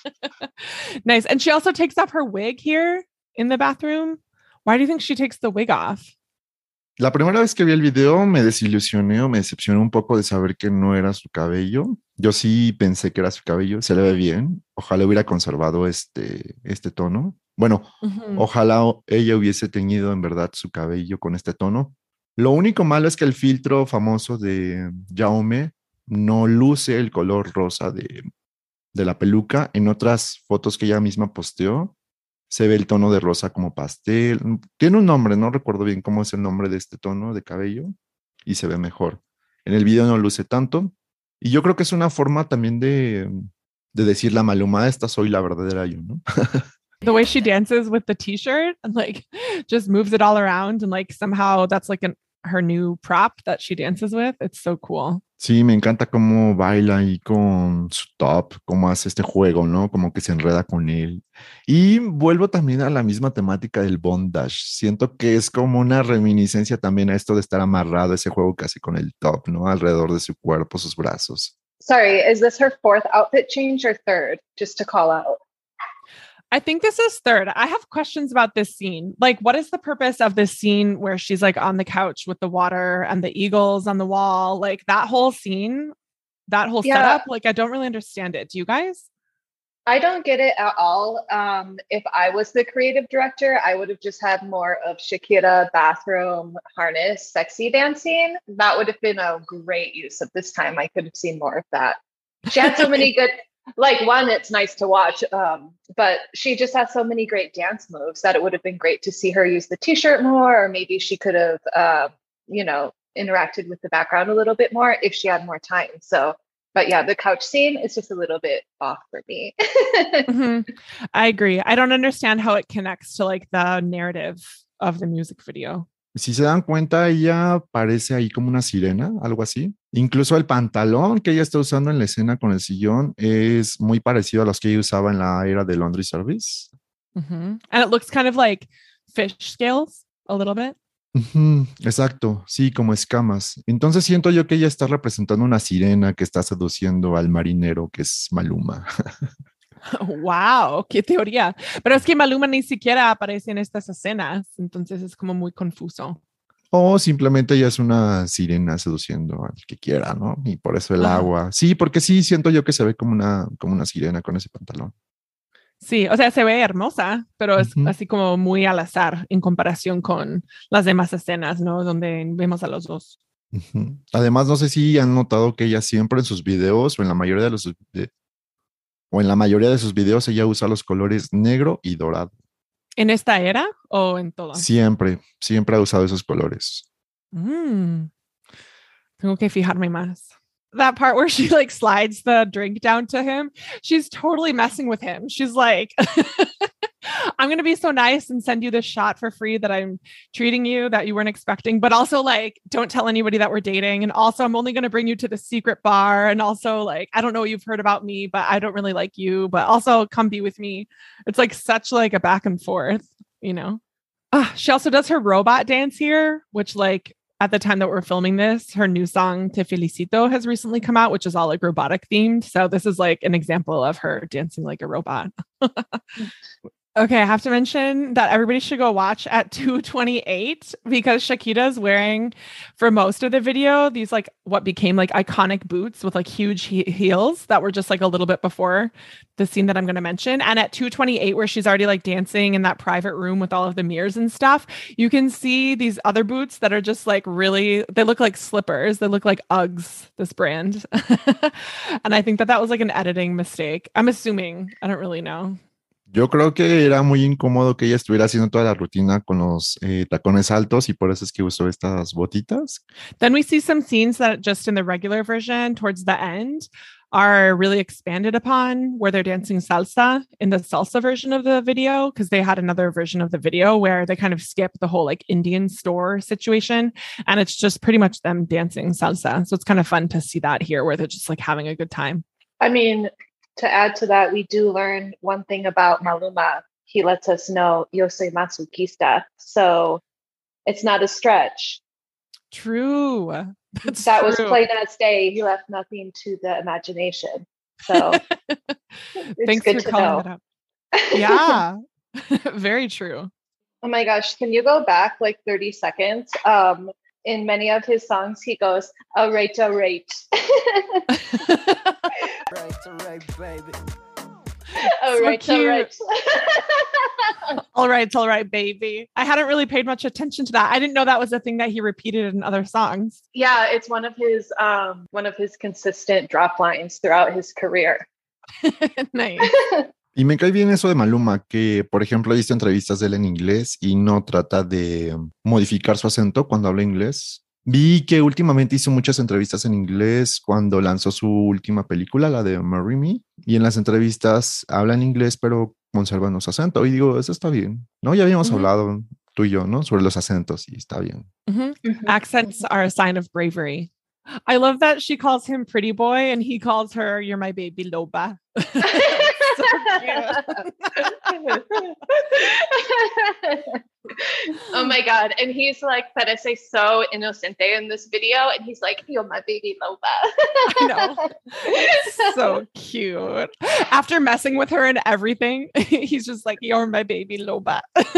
Speaker 2: Nice. And she also takes off her wig here in the bathroom. Why do you think she takes the wig off?
Speaker 1: La primera vez que vi el video me desilusioné o me decepcioné un poco de saber que no era su cabello. Yo sí pensé que era su cabello, se le ve bien. Ojalá hubiera conservado este, este tono. Bueno,
Speaker 2: Mhm.
Speaker 1: ojalá o- ella hubiese teñido en verdad su cabello con este tono. Lo único malo es que el filtro famoso de Jaume no luce el color rosa de, de la peluca. En otras fotos que ella misma posteó, se ve el tono de rosa como pastel. Tiene un nombre, no recuerdo bien cómo es el nombre de este tono de cabello y se ve mejor. En el video no luce tanto. Y yo creo que es una forma también de, de decir la Maluma, esta soy la verdadera yo, ¿no?
Speaker 2: The way she dances with the t-shirt and like just moves it all around and like somehow that's like an, her new prop that she dances with. It's so cool.
Speaker 1: Sí, me encanta cómo baila ahí con su top, cómo hace este juego, ¿no? Como que se enreda con él. Y vuelvo también a la misma temática del bondage. Siento que es como una reminiscencia también a esto de estar amarrado, ese juego que hace con el top, ¿no? Alrededor de su cuerpo, sus brazos.
Speaker 3: Sorry, is this her fourth outfit change or third? Just to call out.
Speaker 2: I think this is third. I have questions about this scene. Like, what is the purpose of this scene where she's like on the couch with the water and the eagles on the wall? Like that whole scene, that whole
Speaker 3: Yeah.
Speaker 2: setup, like I don't really understand it. Do you guys?
Speaker 3: I don't get it at all. Um, if I was the creative director, I would have just had more of Shakira bathroom harness sexy dancing. That would have been a great use of this time. I could have seen more of that. She had so many good, like one, it's nice to watch, um, but she just has so many great dance moves that it would have been great to see her use the t-shirt more, or maybe she could have, uh, you know, interacted with the background a little bit more if she had more time. So, but yeah, the couch scene is just a little bit off for me.
Speaker 2: Mhm. I agree. I don't understand how it connects to like the narrative of the music video.
Speaker 1: Si se dan cuenta, ella parece ahí como una sirena, algo así. Incluso el pantalón que ella está usando en la escena con el sillón es muy parecido a los que ella usaba en la era de Laundry Service.
Speaker 2: Mhm. And it looks kind of like fish scales a little bit.
Speaker 1: Ujú, exacto, sí, como escamas. Entonces siento yo que ella está representando una sirena que está seduciendo al marinero que es Maluma.
Speaker 2: Wow, qué teoría. Pero es que Maluma ni siquiera aparece en estas escenas, entonces es como muy confuso.
Speaker 1: O simplemente ella es una sirena seduciendo al que quiera, ¿no? Y por eso el
Speaker 2: Ajá.
Speaker 1: agua. Sí, porque sí siento yo que se ve como una, como una sirena con ese pantalón.
Speaker 2: Sí, o sea, se ve hermosa, pero es
Speaker 1: Ujú.
Speaker 2: así como muy al azar en comparación con las demás escenas, ¿no? Donde vemos a los dos.
Speaker 1: Ujú. Además, no sé si han notado que ella siempre en sus videos o en la mayoría de los de- o en la mayoría de sus videos ella usa los colores negro y dorado.
Speaker 2: ¿En esta era o en todas?
Speaker 1: Siempre, siempre ha usado esos colores.
Speaker 2: Mm, tengo que fijarme más. That part where she like slides the drink down to him, she's totally messing with him. She's like, I'm going to be so nice and send you this shot for free that I'm treating you that you weren't expecting, but also like, don't tell anybody that we're dating. And also, I'm only going to bring you to the secret bar. And also, like, I don't know what you've heard about me, but I don't really like you, but also come be with me. It's like such like a back and forth, you know? Ah, she also does her robot dance here, which like at the time that we're filming this, her new song Te Felicito has recently come out, which is all like robotic themed. So this is like an example of her dancing like a robot. Okay, I have to mention that everybody should go watch at two twenty-eight because Shakira is wearing, for most of the video, these like what became like iconic boots with like huge he- heels that were just like a little bit before the scene that I'm going to mention. And at two twenty-eight, where she's already like dancing in that private room with all of the mirrors and stuff, you can see these other boots that are just like really, they look like slippers. They look like Uggs, this brand. And I think that that was like an editing mistake. I'm assuming. I don't really know.
Speaker 1: Yo creo que era muy incómodo que ella estuviera haciendo toda la rutina con los eh, tacones altos y por eso es que usó estas botitas.
Speaker 2: Then we see some scenes that just in the regular version towards the end are really expanded upon where they're dancing salsa in the salsa version of the video because they had another version of the video where they kind of skip the whole like Indian store situation and it's just pretty much them dancing salsa. So it's kind of fun to see that here where they're just like having a good time.
Speaker 3: I mean, to add to that, we do learn one thing about Maluma. He lets us know, yo soy masoquista. So it's not a stretch.
Speaker 2: True. That's
Speaker 3: that
Speaker 2: true.
Speaker 3: was plain as day. He left nothing to the imagination. So it's
Speaker 2: Thanks
Speaker 3: good
Speaker 2: for
Speaker 3: to
Speaker 2: calling
Speaker 3: know.
Speaker 2: that out. Yeah, very true.
Speaker 3: Oh my gosh, can you go back like thirty seconds? Um, in many of his songs, he goes, all right, all right.
Speaker 5: Right, all right, baby.
Speaker 3: all
Speaker 2: So
Speaker 3: right, all
Speaker 2: cute.
Speaker 3: right.
Speaker 2: All right, it's all right, baby. I hadn't really paid much attention to that. I didn't know that was a thing that he repeated in other songs.
Speaker 3: Yeah, it's one of his um one of his consistent drop lines throughout his career.
Speaker 2: Nice.
Speaker 1: Y me cae bien eso de Maluma, que por ejemplo he visto entrevistas de él en inglés y no trata de modificar su acento cuando habla inglés. Vi que últimamente hizo muchas entrevistas en inglés cuando lanzó su última película, la de Marry Me, y en las entrevistas habla en inglés pero conservan su acento y digo, eso está bien, ¿no? Ya habíamos
Speaker 2: Ujú.
Speaker 1: hablado tú y yo, ¿no? Sobre los acentos y está bien.
Speaker 2: Mhm. Accents are a sign of bravery. I love that she calls him pretty boy and he calls her, you're my baby Loba. So cute.
Speaker 3: Oh my god. And he's like, parece so inocente in this video. And he's like, you're my baby Loba.
Speaker 2: I know. So cute. After messing with her and everything, he's just like, you're my baby Loba.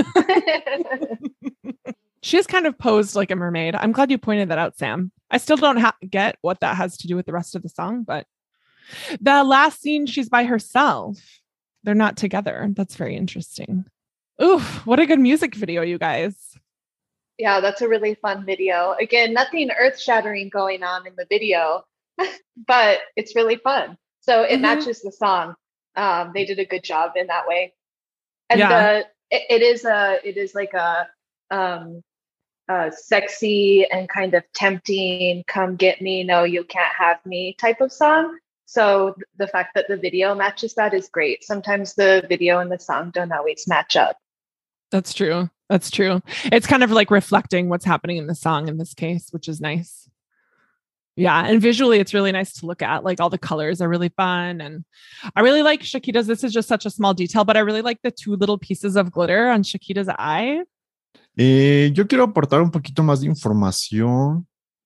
Speaker 2: She is kind of posed like a mermaid. I'm glad you pointed that out, Sam. I still don't ha- get what that has to do with the rest of the song, but the last scene, she's by herself. They're not together. That's very interesting. Oof, what a good music video, you guys.
Speaker 3: Yeah, that's a really fun video. Again, nothing earth-shattering going on in the video, but it's really fun. So it
Speaker 2: Mhm.
Speaker 3: matches the song. Um, they did a good job in that way. And
Speaker 2: Yeah.
Speaker 3: the it, it is a it is like a um uh sexy and kind of tempting, come get me, no, you can't have me type of song. So th- the fact that the video matches that is great. Sometimes the video and the song don't always match up.
Speaker 2: That's true. That's true. It's kind of like reflecting what's happening in the song in this case, which is nice. Yeah. And visually, it's really nice to look at. Like all the colors are really fun. And I really like Shakita's. This is just such a small detail, but I really like the two little pieces of glitter on Shakita's eye.
Speaker 1: Eh, yo quiero aportar un poquito más de información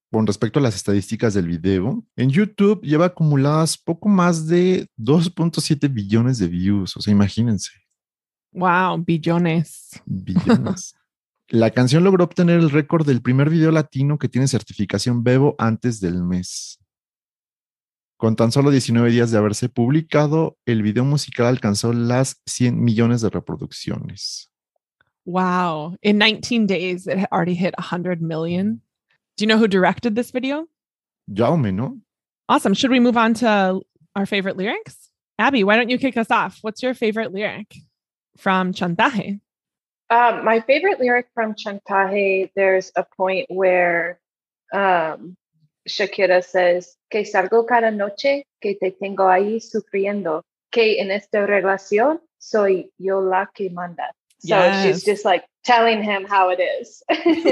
Speaker 1: con respecto a las estadísticas del video, en YouTube lleva acumuladas poco más de dos punto siete billones de views. O sea, imagínense.
Speaker 2: Wow, billones.
Speaker 1: Billones. La canción logró obtener el récord del primer video latino que tiene certificación Bebo antes del mes. Con tan solo diecinueve días de haberse publicado, el video musical alcanzó las cien millones de reproducciones.
Speaker 2: Wow. In nineteen days, it had already hit one hundred million. Do you know who directed this video?
Speaker 1: Jaume, ¿no?
Speaker 2: Awesome. Should we move on to our favorite lyrics? Abby, why don't you kick us off? What's your favorite lyric from Chantaje?
Speaker 3: Um, my favorite lyric from Chantaje, there's a point where um, Shakira says, que salgo cada noche, que te tengo ahí sufriendo, que en esta relación soy yo la que manda. So
Speaker 2: Yes.
Speaker 3: she's just like telling him how it is.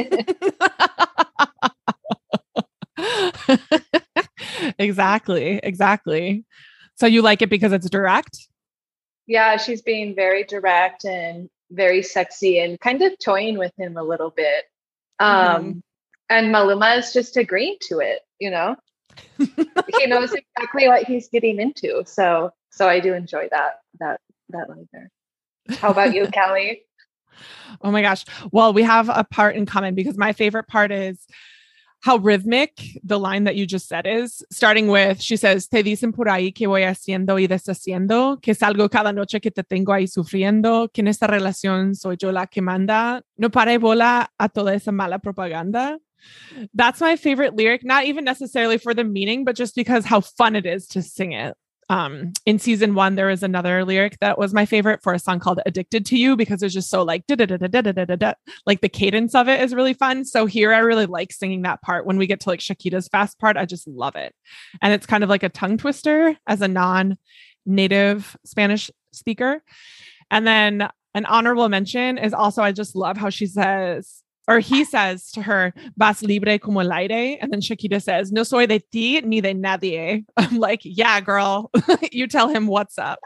Speaker 2: Exactly. Exactly. So you like it because it's direct?
Speaker 3: Yeah, she's being very direct and very sexy and kind of toying with him a little bit. Um,
Speaker 2: Mhm.
Speaker 3: And Maluma is just agreeing to it, you know? He knows exactly what he's getting into. So so I do enjoy that that that line there. How about you, Callie?
Speaker 2: Oh my gosh. Well, we have a part in common because my favorite part is how rhythmic the line that you just said is, starting with, she says, te dicen por ahí que voy haciendo y deshaciendo, que salgo cada noche que te tengo ahí sufriendo, que en esta relación soy yo la que manda, no pare bola a toda esa mala propaganda. That's my favorite lyric, not even necessarily for the meaning, but just because how fun it is to sing it. Um, in season one, there was another lyric that was my favorite for a song called Addicted to You because it's just so like, da-da-da-da-da-da-da-da. Like the cadence of it is really fun. So here I really like singing that part. When we get to like Shakira's fast part, I just love it. And it's kind of like a tongue twister as a non-native Spanish speaker. And then an honorable mention is also, I just love how she says, or he says to her, vas libre como el aire. And then Shakira says, no soy de ti ni de nadie. I'm like, yeah, girl, you tell him what's up.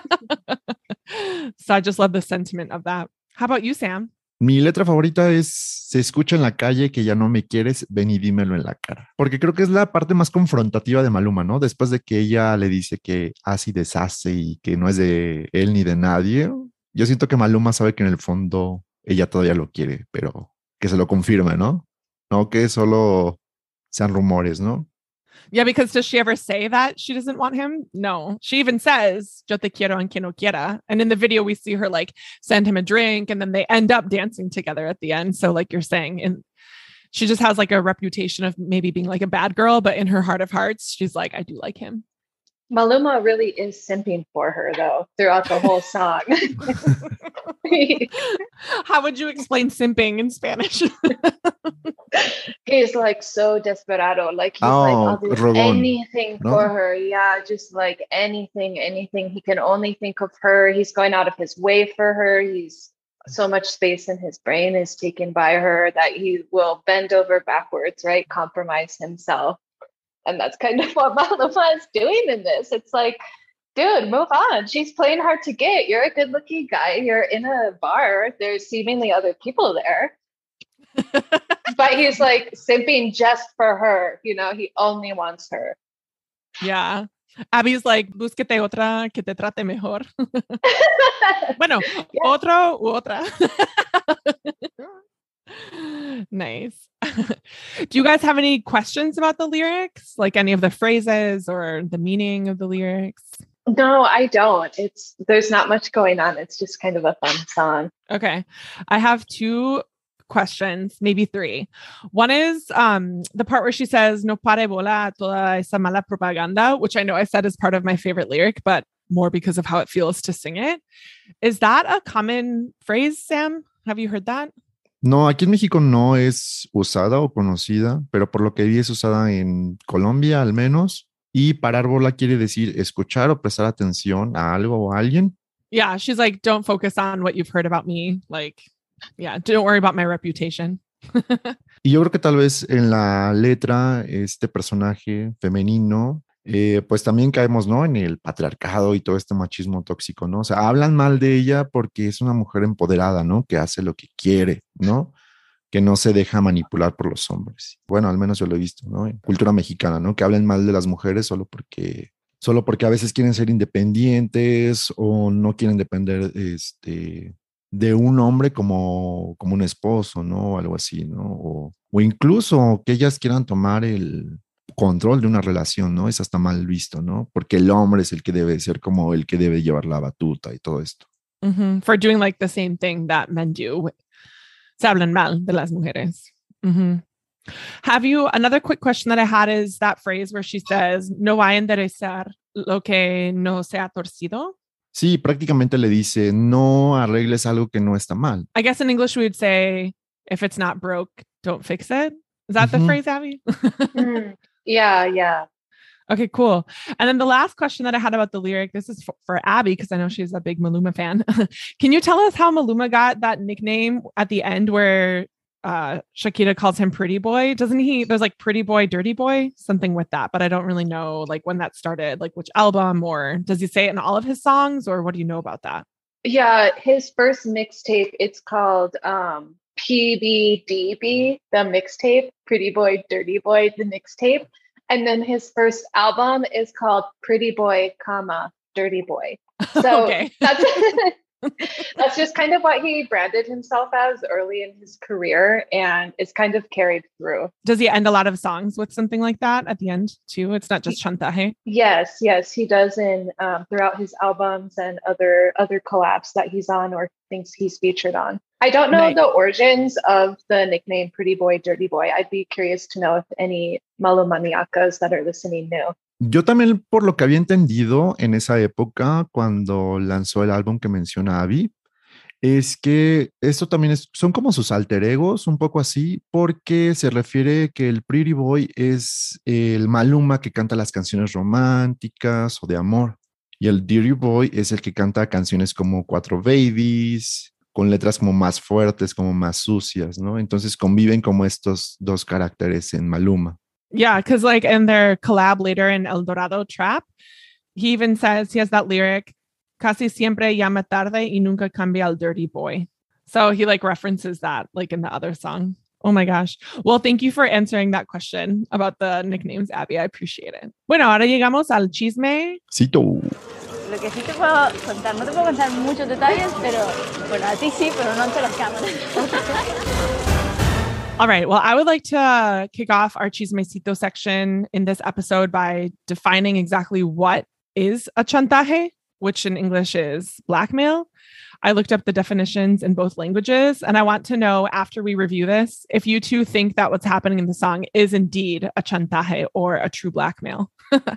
Speaker 2: So I just love the sentiment of that. How about you, Sam?
Speaker 1: Mi letra favorita es se escucha en la calle que ya no me quieres, ven y dímelo en la cara. Porque creo que es la parte más confrontativa de Maluma, ¿no? Después de que ella le dice que hace y deshace y que no es de él ni de nadie. Yo siento que Maluma sabe que en el fondo ella todavía lo quiere, pero que se lo confirme, ¿no? No que solo sean rumores, ¿no?
Speaker 2: Yeah, because does she ever say that she doesn't want him? No. She even says, yo te quiero aunque no quiera. And in the video, we see her like send him a drink and then they end up dancing together at the end. So like you're saying, and she just has like a reputation of maybe being like a bad girl, but in her heart of hearts, she's like, I do like him.
Speaker 3: Maluma really is simping for her though throughout the whole song.
Speaker 2: How would you explain simping in Spanish?
Speaker 3: He's like so desperado. Like he's
Speaker 1: Oh,
Speaker 3: like, I'll do
Speaker 1: rogón,
Speaker 3: anything
Speaker 1: ¿no?
Speaker 3: for her. Yeah, just like anything, anything. He can only think of her. He's going out of his way for her. He's so much space in his brain is taken by her that he will bend over backwards, right? Compromise himself. And that's kind of what Maluma is doing in this. It's like, dude, move on. She's playing hard to get. You're a good looking guy. You're in a bar. There's seemingly other people there. But he's like simping just for her. You know, he only wants her.
Speaker 2: Yeah. Abby's like, búsquete otra que te trate mejor. Bueno,
Speaker 3: Yeah.
Speaker 2: otro u otra. Nice. Do you guys have any questions about the lyrics? Like any of the phrases or the meaning of the lyrics?
Speaker 3: No, I don't. It's there's not much going on. It's just kind of a fun song.
Speaker 2: Okay. I have two questions, maybe three. One is um, the part where she says, no pare bola a toda esa mala propaganda, which I know I said is part of my favorite lyric, but more because of how it feels to sing it. Is that a common phrase, Sam? Have you heard that?
Speaker 1: No, aquí en México no es usada o conocida, pero por lo que vi es usada en Colombia al menos. Y parar bola quiere decir escuchar o prestar atención a algo o a alguien.
Speaker 2: Yeah, she's like, don't focus on what you've heard about me. Like, yeah, don't worry about my reputation.
Speaker 1: Y yo creo que tal vez en la letra, este personaje femenino, eh, pues también caemos, ¿no? En el patriarcado y todo este machismo tóxico, ¿no? O sea, hablan mal de ella porque es una mujer empoderada, ¿no? Que hace lo que quiere, ¿no? que no se deja manipular por los hombres. Bueno, al menos yo lo he visto, ¿no? En cultura mexicana, ¿no? Que hablen mal de las mujeres solo porque, solo porque a veces quieren ser independientes o no quieren depender este, de un hombre como, como un esposo, ¿no? O algo así, ¿no? O, o incluso que ellas quieran tomar el control de una relación, ¿no? Es hasta mal visto, ¿no? Porque el hombre es el que debe ser como el que debe llevar la batuta y todo esto.
Speaker 2: Mm-hmm. For doing like the same thing that men do. Se hablan mal de las mujeres. Mm-hmm. Have you, another quick question that I had is that phrase where she says, no va a enderezar lo que no se ha torcido.
Speaker 1: Sí, prácticamente le dice, no arregles algo que no está mal.
Speaker 2: I guess in English we would say, if it's not broke, don't fix it. Is that
Speaker 1: Mm-hmm.
Speaker 2: the phrase, Abby?
Speaker 3: Mm, yeah, yeah.
Speaker 2: Okay, cool. And then the last question that I had about the lyric, this is for, for Abby, because I know she's a big Maluma fan. Can you tell us how Maluma got that nickname at the end where uh, Shakira calls him Pretty Boy? Doesn't he, there's like Pretty Boy, Dirty Boy, something with that, but I don't really know like when that started, like which album, or does he say it in all of his songs, or what do you know about that?
Speaker 3: Yeah, his first mixtape, it's called um, P B D B, the mixtape, Pretty Boy, Dirty Boy, the mixtape. And then his first album is called Pretty Boy, comma, Dirty Boy. So
Speaker 2: Okay.
Speaker 3: that's that's just kind of what he branded himself as early in his career, and it's kind of carried through.
Speaker 2: Does he end a lot of songs with something like that at the end too? It's not just Chantaje.
Speaker 3: Yes, yes, he does in um, throughout his albums and other other collabs that he's on or things he's featured on. I don't know
Speaker 2: Nice.
Speaker 3: the origins of the nickname Pretty Boy, Dirty Boy. I'd be curious to know if any Malumaniacas that are listening knew.
Speaker 1: Yo también, por lo que había entendido en esa época, cuando lanzó el álbum que menciona Abby, es que esto también es, son como sus alter egos, un poco así, porque se refiere que el Pretty Boy es el Maluma que canta las canciones románticas o de amor, y el Dirty Boy es el que canta canciones como Cuatro Babies, con letras como más fuertes, como más sucias, ¿no? Entonces conviven como estos dos caracteres en Maluma.
Speaker 2: Yeah, because like in their collab later in El Dorado Trap, he even says he has that lyric, casi siempre llama tarde y nunca cambia al dirty boy. So he like references that like in the other song. Oh my gosh. Well, thank you for answering that question about the nicknames, Abby. I appreciate it. Bueno, ahora llegamos al chisme.
Speaker 1: Cito.
Speaker 6: Lo que sí te puedo contar, no te puedo contar muchos detalles, pero bueno, a ti sí, pero no ante las cámaras.
Speaker 2: All right. Well, I would like to kick off our chismecito section in this episode by defining exactly what is a chantaje, which in English is blackmail. I looked up the definitions in both languages, and I want to know after we review this, if you two think that what's happening in the song is indeed a chantaje or a true blackmail.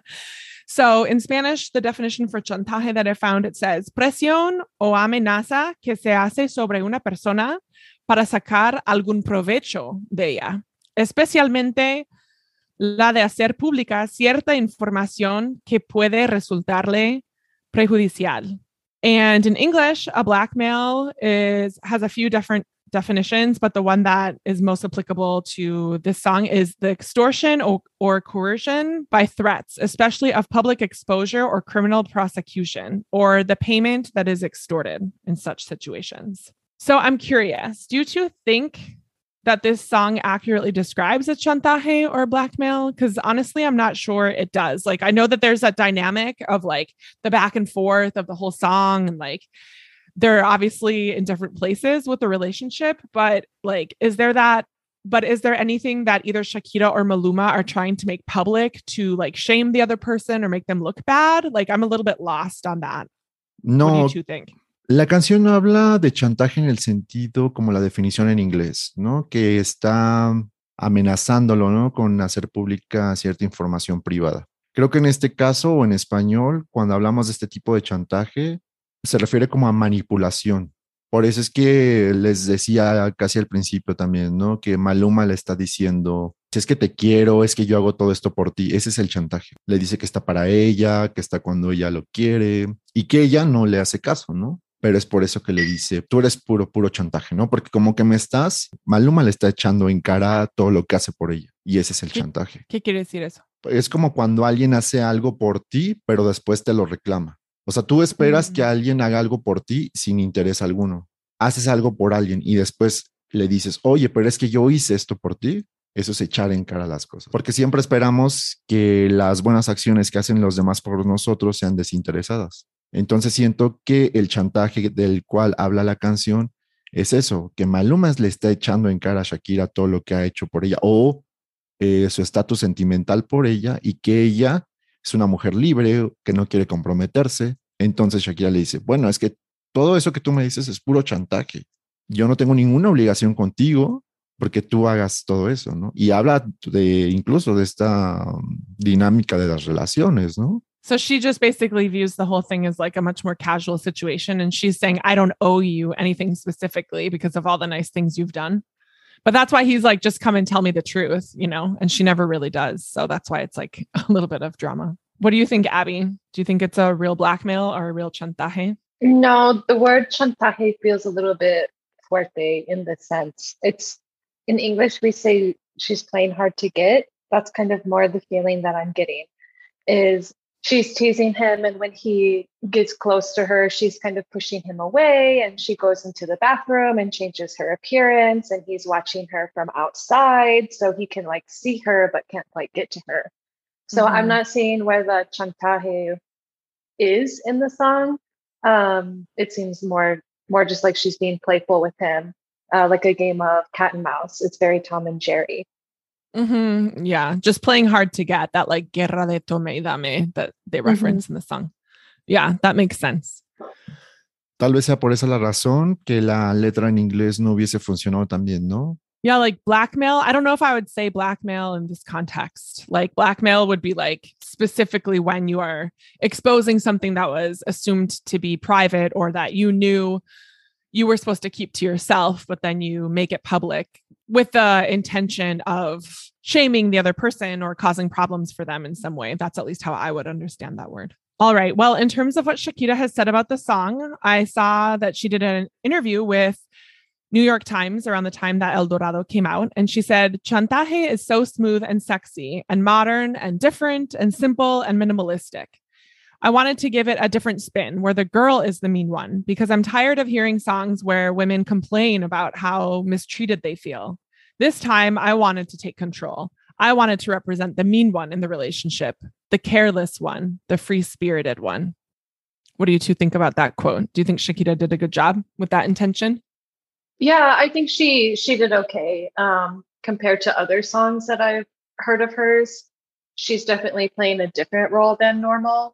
Speaker 2: So in Spanish, the definition for chantaje that I found, it says presión o amenaza que se hace sobre una persona para sacar algún provecho de ella, especialmente la de hacer pública cierta información que puede resultarle perjudicial. And in English, a blackmail is has a few different definitions, but the one that is most applicable to this song is the extortion or, or coercion by threats, especially of public exposure or criminal prosecution, or the payment that is extorted in such situations. So I'm curious, do you two think that this song accurately describes a chantaje or blackmail? Because honestly, I'm not sure it does. Like, I know that there's that dynamic of like the back and forth of the whole song, and like they're obviously in different places with the relationship, but like, is there that, but is there anything that either Shakira or Maluma are trying to make public to like shame the other person or make them look bad? Like, I'm a little bit lost on that.
Speaker 1: No.
Speaker 2: What do you two think?
Speaker 1: La canción no habla de chantaje en el sentido como la definición en inglés, ¿no? Que está amenazándolo, ¿no? Con hacer pública cierta información privada. Creo que en este caso o en español, cuando hablamos de este tipo de chantaje, se refiere como a manipulación. Por eso es que les decía casi al principio también, ¿no? Que Maluma le está diciendo, si es que te quiero, es que yo hago todo esto por ti. Ese es el chantaje. Le dice que está para ella, que está cuando ella lo quiere y que ella no le hace caso, ¿no? Pero es por eso que le dice, tú eres puro, puro chantaje, ¿no? Porque como que me estás, Maluma le está echando en cara todo lo que hace por ella. Y ese es el
Speaker 2: ¿Qué,
Speaker 1: chantaje.
Speaker 2: ¿Qué quiere decir eso?
Speaker 1: Es como cuando alguien hace algo por ti, pero después te lo reclama. O sea, tú esperas mm. que alguien haga algo por ti sin interés alguno. Haces algo por alguien y después le dices, oye, pero es que yo hice esto por ti, eso es echar en cara las cosas. Porque siempre esperamos que las buenas acciones que hacen los demás por nosotros sean desinteresadas. Entonces siento que el chantaje del cual habla la canción es eso, que Maluma le está echando en cara a Shakira todo lo que ha hecho por ella o eh, su estatus sentimental por ella y que ella es una mujer libre, que no quiere comprometerse. Entonces Shakira le dice, bueno, es que todo eso que tú me dices es puro chantaje. Yo no tengo ninguna obligación contigo porque tú hagas todo eso, ¿no? Y habla de incluso de esta um, dinámica de las relaciones, ¿no?
Speaker 2: So she just basically views the whole thing as like a much more casual situation. And she's saying, I don't owe you anything specifically because of all the nice things you've done. But that's why he's like, just come and tell me the truth, you know? And she never really does. So that's why it's like a little bit of drama. What do you think, Abby? Do you think it's a real blackmail or a real chantaje?
Speaker 3: No, the word chantaje feels a little bit fuerte in the sense. It's in English, we say she's playing hard to get. That's kind of more the feeling that I'm getting is she's teasing him. And when he gets close to her, she's kind of pushing him away. And she goes into the bathroom and changes her appearance. And he's watching her from outside so he can like see her, but can't quite get to her. So mm-hmm. I'm not seeing where the chantaje is in the song. Um, it seems more, more just like she's being playful with him, uh, like a game of cat and mouse. It's very Tom and Jerry.
Speaker 2: Mm-hmm. Yeah, just playing hard to get, that like guerra de tome y dame that they reference mm-hmm. in the song. Yeah, that makes sense.
Speaker 1: Tal vez sea por esa la razón que la letra en inglés no hubiese funcionado tan bien, ¿no?
Speaker 2: Yeah, like blackmail. I don't know if I would say blackmail in this context. Like blackmail would be like specifically when you are exposing something that was assumed to be private or that you knew you were supposed to keep to yourself, but then you make it public with the intention of shaming the other person or causing problems for them in some way. That's at least how I would understand that word. All right. Well, in terms of what Shakira has said about the song, I saw that she did an interview with New York Times around the time that El Dorado came out. And she said, chantaje is so smooth and sexy and modern and different and simple and minimalistic. I wanted to give it a different spin where the girl is the mean one, because I'm tired of hearing songs where women complain about how mistreated they feel. This time, I wanted to take control. I wanted to represent the mean one in the relationship, the careless one, the free-spirited one. What do you two think about that quote? Do you think Shakira did a good job with that intention?
Speaker 3: Yeah, I think she she did okay. Um, compared to other songs that I've heard of hers, she's definitely playing a different role than normal.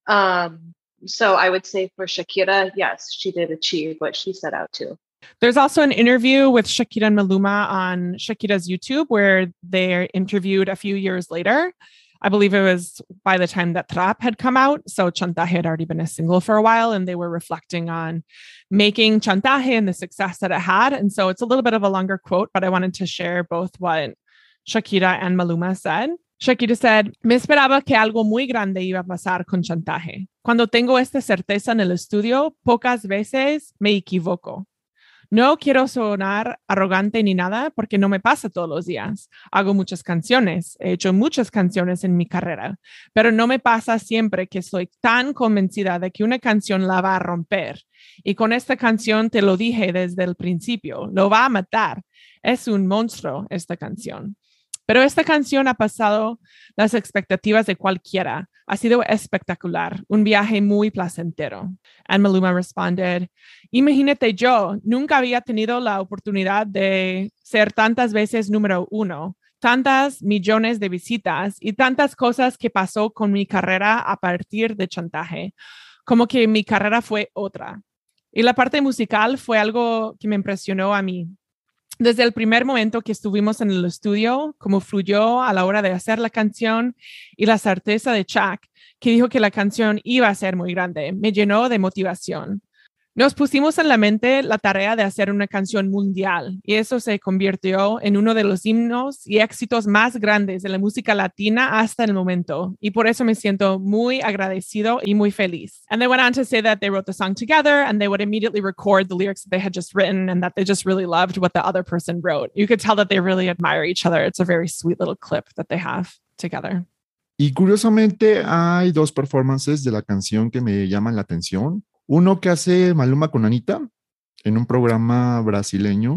Speaker 3: Um, so I would say for Shakira, yes, she did achieve what she set out to.
Speaker 2: There's also an interview with Shakira and Maluma on Shakira's YouTube where they're interviewed a few years later. I believe it was by the time that Trap had come out. So Chantaje had already been a single for a while, and they were reflecting on making Chantaje and the success that it had. And so it's a little bit of a longer quote, but I wanted to share both what Shakira and Maluma said. Shakira said, me esperaba que algo muy grande iba a pasar con Chantaje. Cuando tengo esta certeza en el estudio, pocas veces me equivoco. No quiero sonar arrogante ni nada porque no me pasa todos los días. Hago muchas canciones, he hecho muchas canciones en mi carrera, pero no me pasa siempre que estoy tan convencida de que una canción la va a romper. Y con esta canción te lo dije desde el principio, lo va a matar. Es un monstruo esta canción. Pero esta canción ha pasado las expectativas de cualquiera. Ha sido espectacular, un viaje muy placentero. And Maluma responded, imagínate yo, nunca había tenido la oportunidad de ser tantas veces número uno, tantas millones de visitas y tantas cosas que pasó con mi carrera a partir de Chantaje, como que mi carrera fue otra. Y la parte musical fue algo que me impresionó a mí. Desde el primer momento que estuvimos en el estudio, cómo fluyó a la hora de hacer la canción y la certeza de Chuck, que dijo que la canción iba a ser muy grande, me llenó de motivación. Nos pusimos en la mente la tarea de hacer una canción mundial y eso se convirtió en uno de los himnos y éxitos más grandes de la música latina hasta el momento. Y por eso me siento muy agradecido y muy feliz. And they went on to say that they wrote the song together and they would immediately record the lyrics that they had just written and that they just really loved what the other person wrote. You could tell that they really admire each other. It's a very sweet little clip that they have together.
Speaker 1: Y curiosamente hay dos performances de la canción que me llaman la atención. Uno que hace Maluma con Anita en un programa brasileño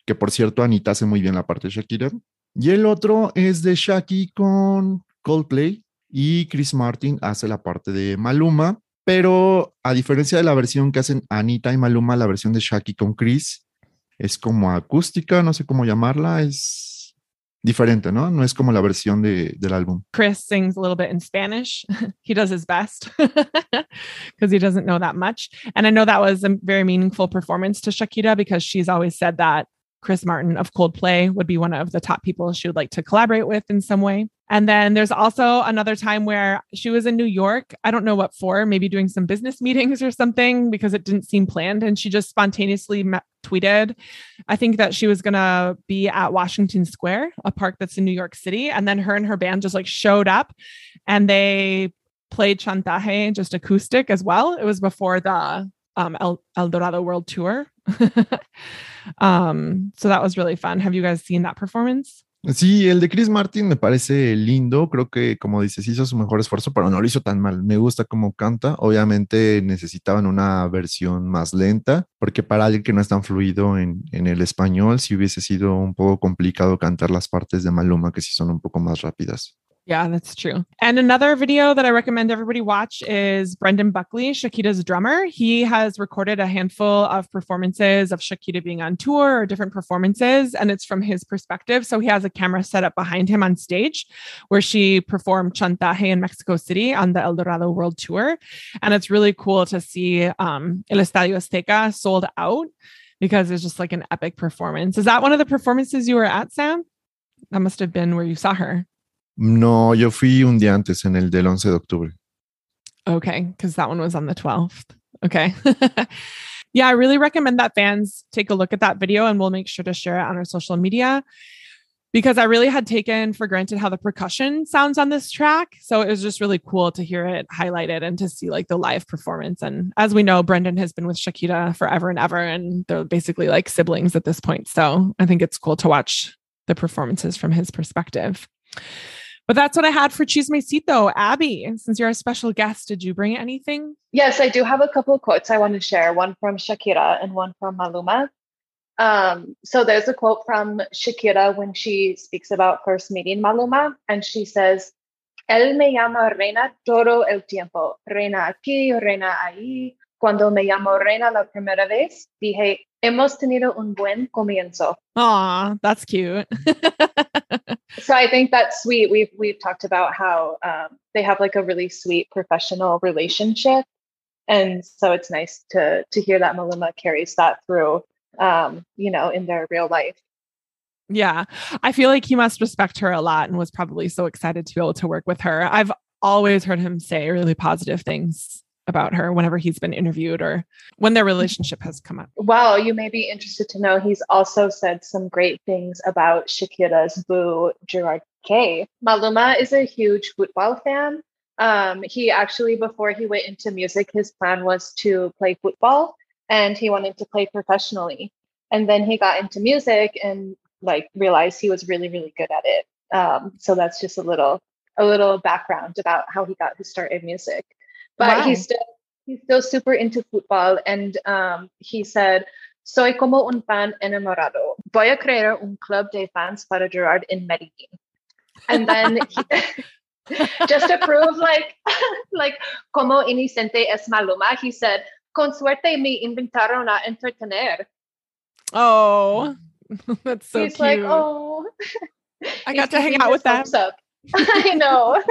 Speaker 1: que por cierto Anita hace muy bien la parte de Shakira. Y el otro es de Shaki con Coldplay y Chris Martin hace la parte de Maluma, pero a diferencia de la versión que hacen Anita y Maluma, la versión de Shaki con Chris es como acústica, no sé cómo llamarla, es diferente, ¿no? No es como la versión de, del álbum.
Speaker 2: Chris sings a little bit in Spanish. He does his best because he doesn't know that much. And I know that was a very meaningful performance to Shakira because she's always said that Chris Martin of Coldplay would be one of the top people she would like to collaborate with in some way. And then there's also another time where she was in New York. I don't know what for, maybe doing some business meetings or something because it didn't seem planned. And she just spontaneously met, tweeted, I think that she was going to be at Washington Square, a park that's in New York City. And then her and her band just like showed up and they played Chantaje, just acoustic as well. It was before the um, El, El Dorado World Tour. um, so that was really fun. Have you guys seen that performance?
Speaker 1: Sí, el de Chris Martin me parece lindo, creo que como dices hizo su mejor esfuerzo, pero no lo hizo tan mal, me gusta cómo canta, obviamente necesitaban una versión más lenta, porque para alguien que no es tan fluido en, en el español, sí hubiese sido un poco complicado cantar las partes de Maluma que sí son un poco más rápidas.
Speaker 2: Yeah, that's true. And another video that I recommend everybody watch is Brendan Buckley, Shakira's drummer. He has recorded a handful of performances of Shakira being on tour or different performances, and it's from his perspective. So he has a camera set up behind him on stage where she performed Chantaje in Mexico City on the El Dorado World Tour. And it's really cool to see um, El Estadio Azteca sold out because it's just like an epic performance. Is that one of the performances you were at, Sam? That must have been where you saw her.
Speaker 1: No, yo fui un día antes en el del once de octubre.
Speaker 2: Okay, because that one was on the twelfth. Okay. Yeah, I really recommend that fans take a look at that video and we'll make sure to share it on our social media because I really had taken for granted how the percussion sounds on this track. So it was just really cool to hear it highlighted and to see like the live performance. And as we know, Brendan has been with Shakira forever and ever, and they're basically like siblings at this point. So I think it's cool to watch the performances from his perspective. But that's what I had for Chismecito. Abby, since you're a special guest, did you bring anything?
Speaker 3: Yes, I do have a couple of quotes I want to share, one from Shakira and one from Maluma. Um, so there's a quote from Shakira when she speaks about first meeting Maluma, and she says, Él me llama reina todo el tiempo, reina aquí, reina ahí. Cuando me llamó reina la primera vez, dije, hemos tenido un buen comienzo.
Speaker 2: Aw, that's cute.
Speaker 3: So I think that's sweet. We've we've talked about how um, they have like a really sweet professional relationship, and so it's nice to to hear that Maluma carries that through, um, you know, in their real life.
Speaker 2: Yeah, I feel like he must respect her a lot and was probably so excited to be able to work with her. I've always heard him say really positive things about her whenever he's been interviewed or when their relationship has come up.
Speaker 3: Well, you may be interested to know he's also said some great things about Shakira's boo, Gerard Piqué. Maluma is a huge football fan. Um, he actually, before he went into music, his plan was to play football and he wanted to play professionally. And then he got into music and like realized he was really, really good at it. Um, so that's just a little, a little background about how he got his start in music. But wow. he's still he's still super into football, and um, he said, "Soy como un fan enamorado. Voy a crear un club de fans para Gerard in Medellín." And then, he, just to prove like like como inocente es Maluma, he said, "Con suerte me invitaron a entretener."
Speaker 2: Oh, that's so
Speaker 3: he's
Speaker 2: cute.
Speaker 3: Like, oh,
Speaker 2: I got to hang out with them.
Speaker 3: I know.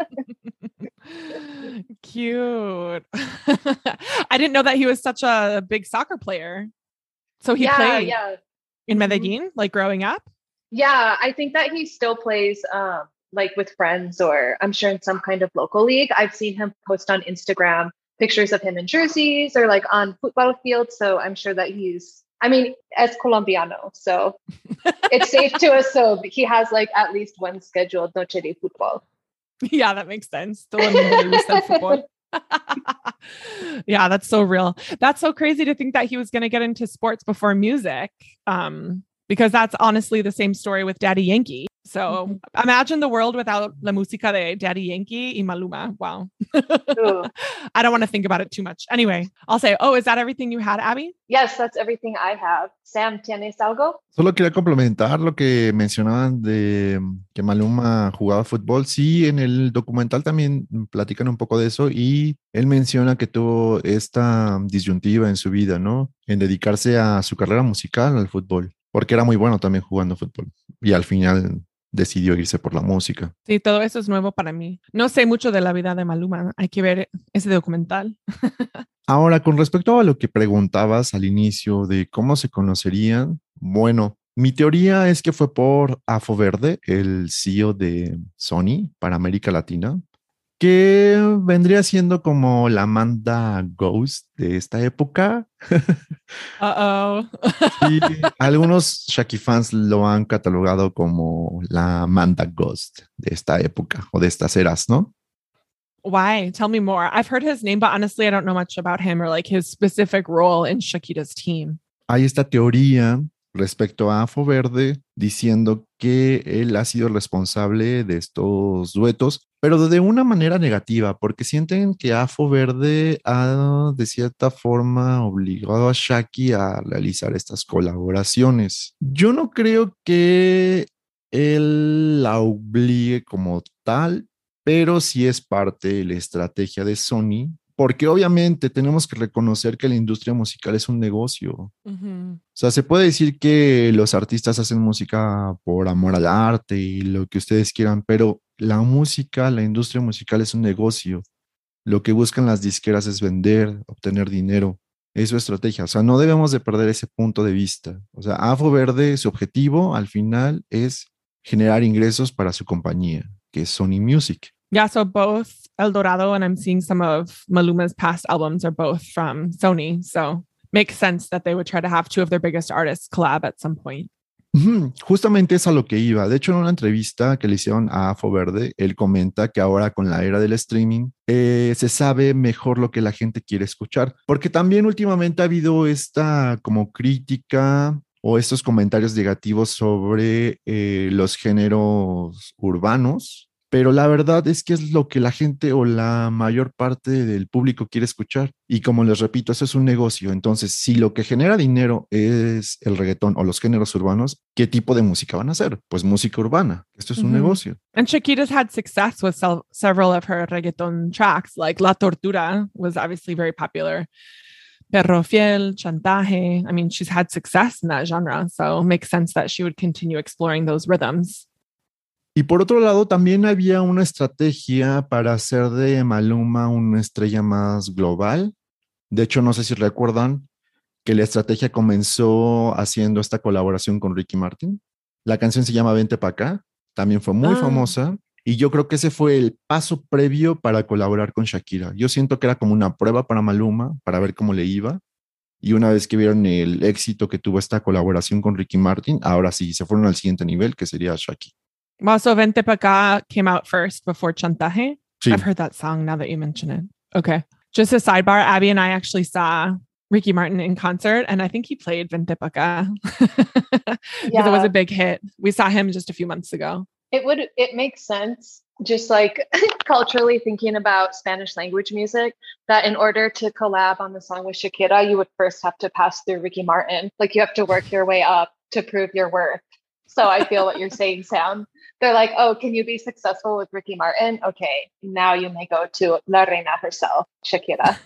Speaker 2: Cute. I didn't know that he was such a big soccer player. So he
Speaker 3: yeah,
Speaker 2: played
Speaker 3: yeah.
Speaker 2: in Medellin, mm-hmm. like growing up?
Speaker 3: Yeah, I think that he still plays um, like with friends or I'm sure in some kind of local league. I've seen him post on Instagram pictures of him in jerseys or like on football fields. So I'm sure that he's, I mean, as Colombiano. So it's safe to assume he has like at least one scheduled Noche de Football.
Speaker 2: Yeah, that makes sense. The one that football. Yeah, that's so real. That's so crazy to think that he was going to get into sports before music. Um, because that's honestly the same story with Daddy Yankee. So
Speaker 3: Mhm.
Speaker 2: imagine the world without la música de Daddy Yankee y Maluma. Wow.
Speaker 3: Ooh.
Speaker 2: I don't want to think about it too much. Anyway, I'll say, oh, is that everything you had, Abby?
Speaker 3: Yes, that's everything I have. Sam, ¿tienes algo?
Speaker 1: Solo quería complementar lo que mencionaban de que Maluma jugaba fútbol. Sí, en el documental también platican un poco de eso y él menciona que tuvo esta disyuntiva en su vida, ¿no? En dedicarse a su carrera musical, al fútbol, porque era muy bueno también jugando fútbol y al final decidió irse por la música.
Speaker 2: Sí, todo eso es nuevo para mí. No sé mucho de la vida de Maluma. Hay que ver ese documental.
Speaker 1: Ahora, con respecto a lo que preguntabas al inicio de cómo se conocerían, bueno, mi teoría es que fue por Afo Verde, el C E O de Sony para América Latina, que vendría siendo como la Amanda Ghost de esta época.
Speaker 2: Uh-oh.
Speaker 1: Y algunos Shaki fans lo han catalogado como la Amanda Ghost de esta época o de estas eras, ¿no?
Speaker 2: Why? Tell me more. I've heard his name, but honestly, I don't know much about him or like his specific role in Shakira's team.
Speaker 1: Hay esta teoría respecto a Afo Verde diciendo que él ha sido responsable de estos duetos, pero de una manera negativa, porque sienten que Afo Verde ha de cierta forma obligado a Shaki a realizar estas colaboraciones. Yo no creo que él la obligue como tal, pero sí es parte de la estrategia de Sony, porque obviamente tenemos que reconocer que la industria musical es un negocio.
Speaker 2: Mm-hmm.
Speaker 1: O sea, se puede decir que los artistas hacen música por amor al arte y lo que ustedes quieran, pero la música, la industria musical es un negocio. Lo que buscan las disqueras es vender, obtener dinero. Es su estrategia. O sea, no debemos de perder ese punto de vista. O sea, Afo Verde, su objetivo al final es generar ingresos para su compañía, que es Sony Music.
Speaker 2: Yeah, so both El Dorado and I'm seeing some of Maluma's past albums are both from Sony. So makes sense that they would try to have two of their biggest artists collab at some point.
Speaker 1: Justamente es a lo que iba. De hecho, en una entrevista que le hicieron a Afo Verde, él comenta que ahora con la era del streaming eh, se sabe mejor lo que la gente quiere escuchar. Porque también últimamente ha habido esta como crítica o estos comentarios negativos sobre eh, los géneros urbanos. Pero la verdad es que es lo que la gente o la mayor parte del público quiere escuchar. Y como les repito, eso es un negocio. Entonces, si lo que genera dinero es el reggaetón o los géneros urbanos, ¿qué tipo de música van a hacer? Pues música urbana. Esto es un
Speaker 2: Mm-hmm.
Speaker 1: negocio.
Speaker 2: And Shakira's had success with sel- several of her reggaeton tracks, like La Tortura was obviously very popular. Perro Fiel, Chantaje. I mean, she's had success in that genre. So it makes sense that she would continue exploring those rhythms.
Speaker 1: Y por otro lado, también había una estrategia para hacer de Maluma una estrella más global. De hecho, no sé si recuerdan que la estrategia comenzó haciendo esta colaboración con Ricky Martin. La canción se llama Vente Pa' Acá, también fue muy
Speaker 2: Ah.
Speaker 1: famosa y yo creo que ese fue el paso previo para colaborar con Shakira. Yo siento que era como una prueba para Maluma, para ver cómo le iba. Y una vez que vieron el éxito que tuvo esta colaboración con Ricky Martin, ahora sí, se fueron al siguiente nivel, que sería Shakira.
Speaker 2: Well, so Vente Pa' Acá came out first before Chantaje.
Speaker 1: Sí.
Speaker 2: I've heard that song now that you mention it. Okay. Just a sidebar, Abby and I actually saw Ricky Martin in concert, and I think he played Vente Pa' Acá because it was
Speaker 3: Yeah.
Speaker 2: a big hit. We saw him just a few months ago.
Speaker 3: It would, it makes sense, just like culturally thinking about Spanish language music, that in order to collab on the song with Shakira, you would first have to pass through Ricky Martin. Like you have to work your way up to prove your worth. So I feel what you're saying, Sam. They're like, oh, can you be successful with Ricky Martin? Okay, now you may go to La Reina herself, Shakira.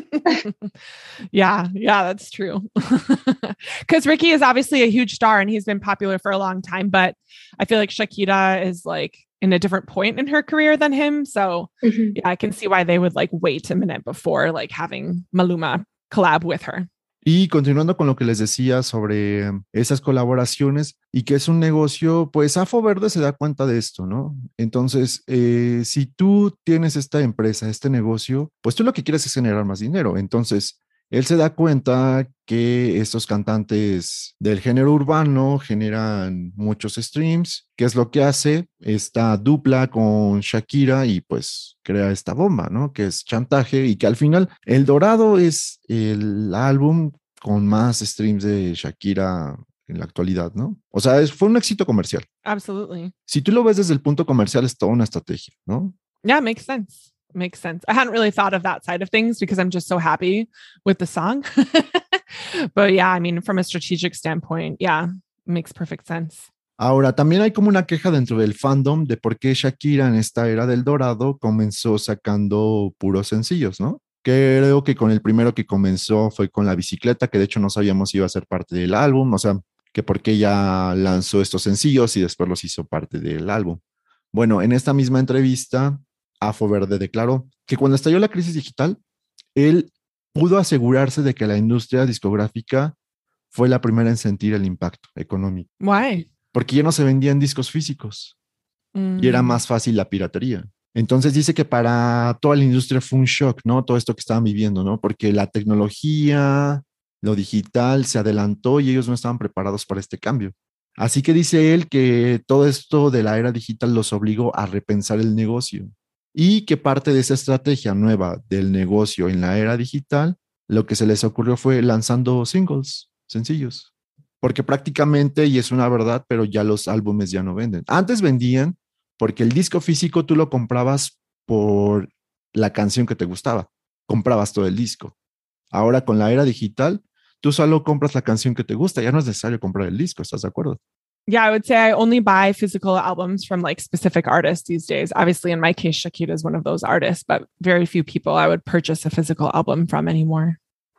Speaker 2: yeah, yeah, that's true. Because Ricky is obviously a huge star and he's been popular for a long time, but I feel like Shakira is like in a different point in her career than him. So
Speaker 3: Mm-hmm.
Speaker 2: yeah, I can see why they would like wait a minute before like having Maluma collab with her.
Speaker 1: Y continuando con lo que les decía sobre esas colaboraciones y que es un negocio, pues Afo Verde se da cuenta de esto, ¿no? Entonces, eh, si tú tienes esta empresa, este negocio, pues tú lo que quieres es generar más dinero. Entonces, él se da cuenta que estos cantantes del género urbano generan muchos streams. ¿Qué es lo que hace? Esta dupla con Shakira y pues crea esta bomba, ¿no? Que es Chantaje y que al final El Dorado es el álbum con más streams de Shakira en la actualidad, ¿no? O sea, es, fue un éxito comercial.
Speaker 2: Absolutely.
Speaker 1: Si tú lo ves desde el punto comercial, es toda una estrategia, ¿no?
Speaker 2: Yeah, it makes sense. Makes sense. I hadn't really thought of that side of things because I'm just so happy with the song. But yeah, I mean, from a strategic standpoint, yeah, it makes perfect sense.
Speaker 1: Ahora, también hay como una queja dentro del fandom de por qué Shakira en esta era del dorado comenzó sacando puros sencillos, ¿no? Creo que con el primero que comenzó fue con La Bicicleta, que de hecho no sabíamos si iba a ser parte del álbum, o sea, que por qué ella lanzó estos sencillos y después los hizo parte del álbum. Bueno, en esta misma entrevista, Afo Verde declaró que cuando estalló la crisis digital, él pudo asegurarse de que la industria discográfica fue la primera en sentir el impacto económico.
Speaker 2: Why?
Speaker 1: Porque ya no se vendían discos físicos
Speaker 2: Mm.
Speaker 1: y era más fácil la piratería. Entonces dice que para toda la industria fue un shock, ¿no? Todo esto que estaban viviendo, ¿no? Porque la tecnología, lo digital se adelantó y ellos no estaban preparados para este cambio. Así que dice él que todo esto de la era digital los obligó a repensar el negocio y que parte de esa estrategia nueva del negocio en la era digital, lo que se les ocurrió fue lanzando singles sencillos. Porque prácticamente, y es una verdad, pero ya los álbumes ya no venden. Antes vendían porque el disco físico tú lo comprabas por la canción que te gustaba. Comprabas todo el disco. Ahora con la era digital, tú solo compras la canción que te gusta. Ya no es necesario comprar el disco, ¿estás de acuerdo?
Speaker 2: Yeah, I would say I only buy physical albums from like specific artists these days. Obviously, in my case, Shakira is one of those artists, but very few people I would purchase a physical album from anymore.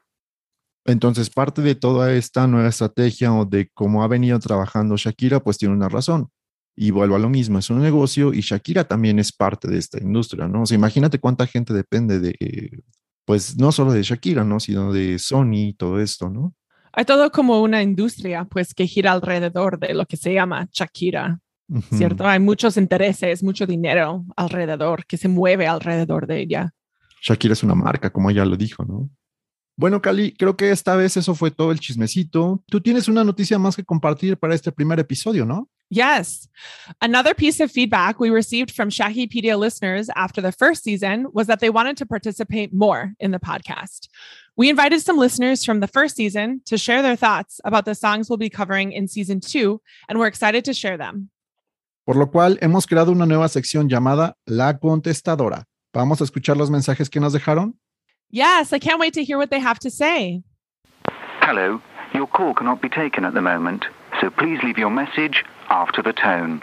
Speaker 1: Entonces, parte de toda esta nueva estrategia o de cómo ha venido trabajando Shakira, pues tiene una razón. Y vuelvo a lo mismo, es un negocio y Shakira también es parte de esta industria, ¿no? O sea, imagínate cuánta gente depende de, pues no solo de Shakira, ¿no? Sino de Sony y todo esto, ¿no?
Speaker 2: Hay todo como una industria, pues, que gira alrededor de lo que se llama Shakira,
Speaker 1: Ujú.
Speaker 2: ¿cierto? Hay muchos intereses, mucho dinero alrededor, que se mueve alrededor de ella.
Speaker 1: Shakira es una marca, como ella lo dijo, ¿no? Bueno, Cali, creo que esta vez eso fue todo el chismecito. Tú tienes una noticia más que compartir para este primer episodio, ¿no?
Speaker 2: Yes. Another piece of feedback we received from Shakipedia listeners after the first season was that they wanted to participate more in the podcast. We invited some listeners from the first season to share their thoughts about the songs we'll be covering in season two, and we're excited to share them.
Speaker 1: Por lo cual hemos creado una nueva sección llamada La Contestadora. ¿Vamos a escuchar los mensajes que nos dejaron?
Speaker 2: Yes, I can't wait to hear what they have to say.
Speaker 7: Hello, your call cannot be taken at the moment, so please leave your message after the tone.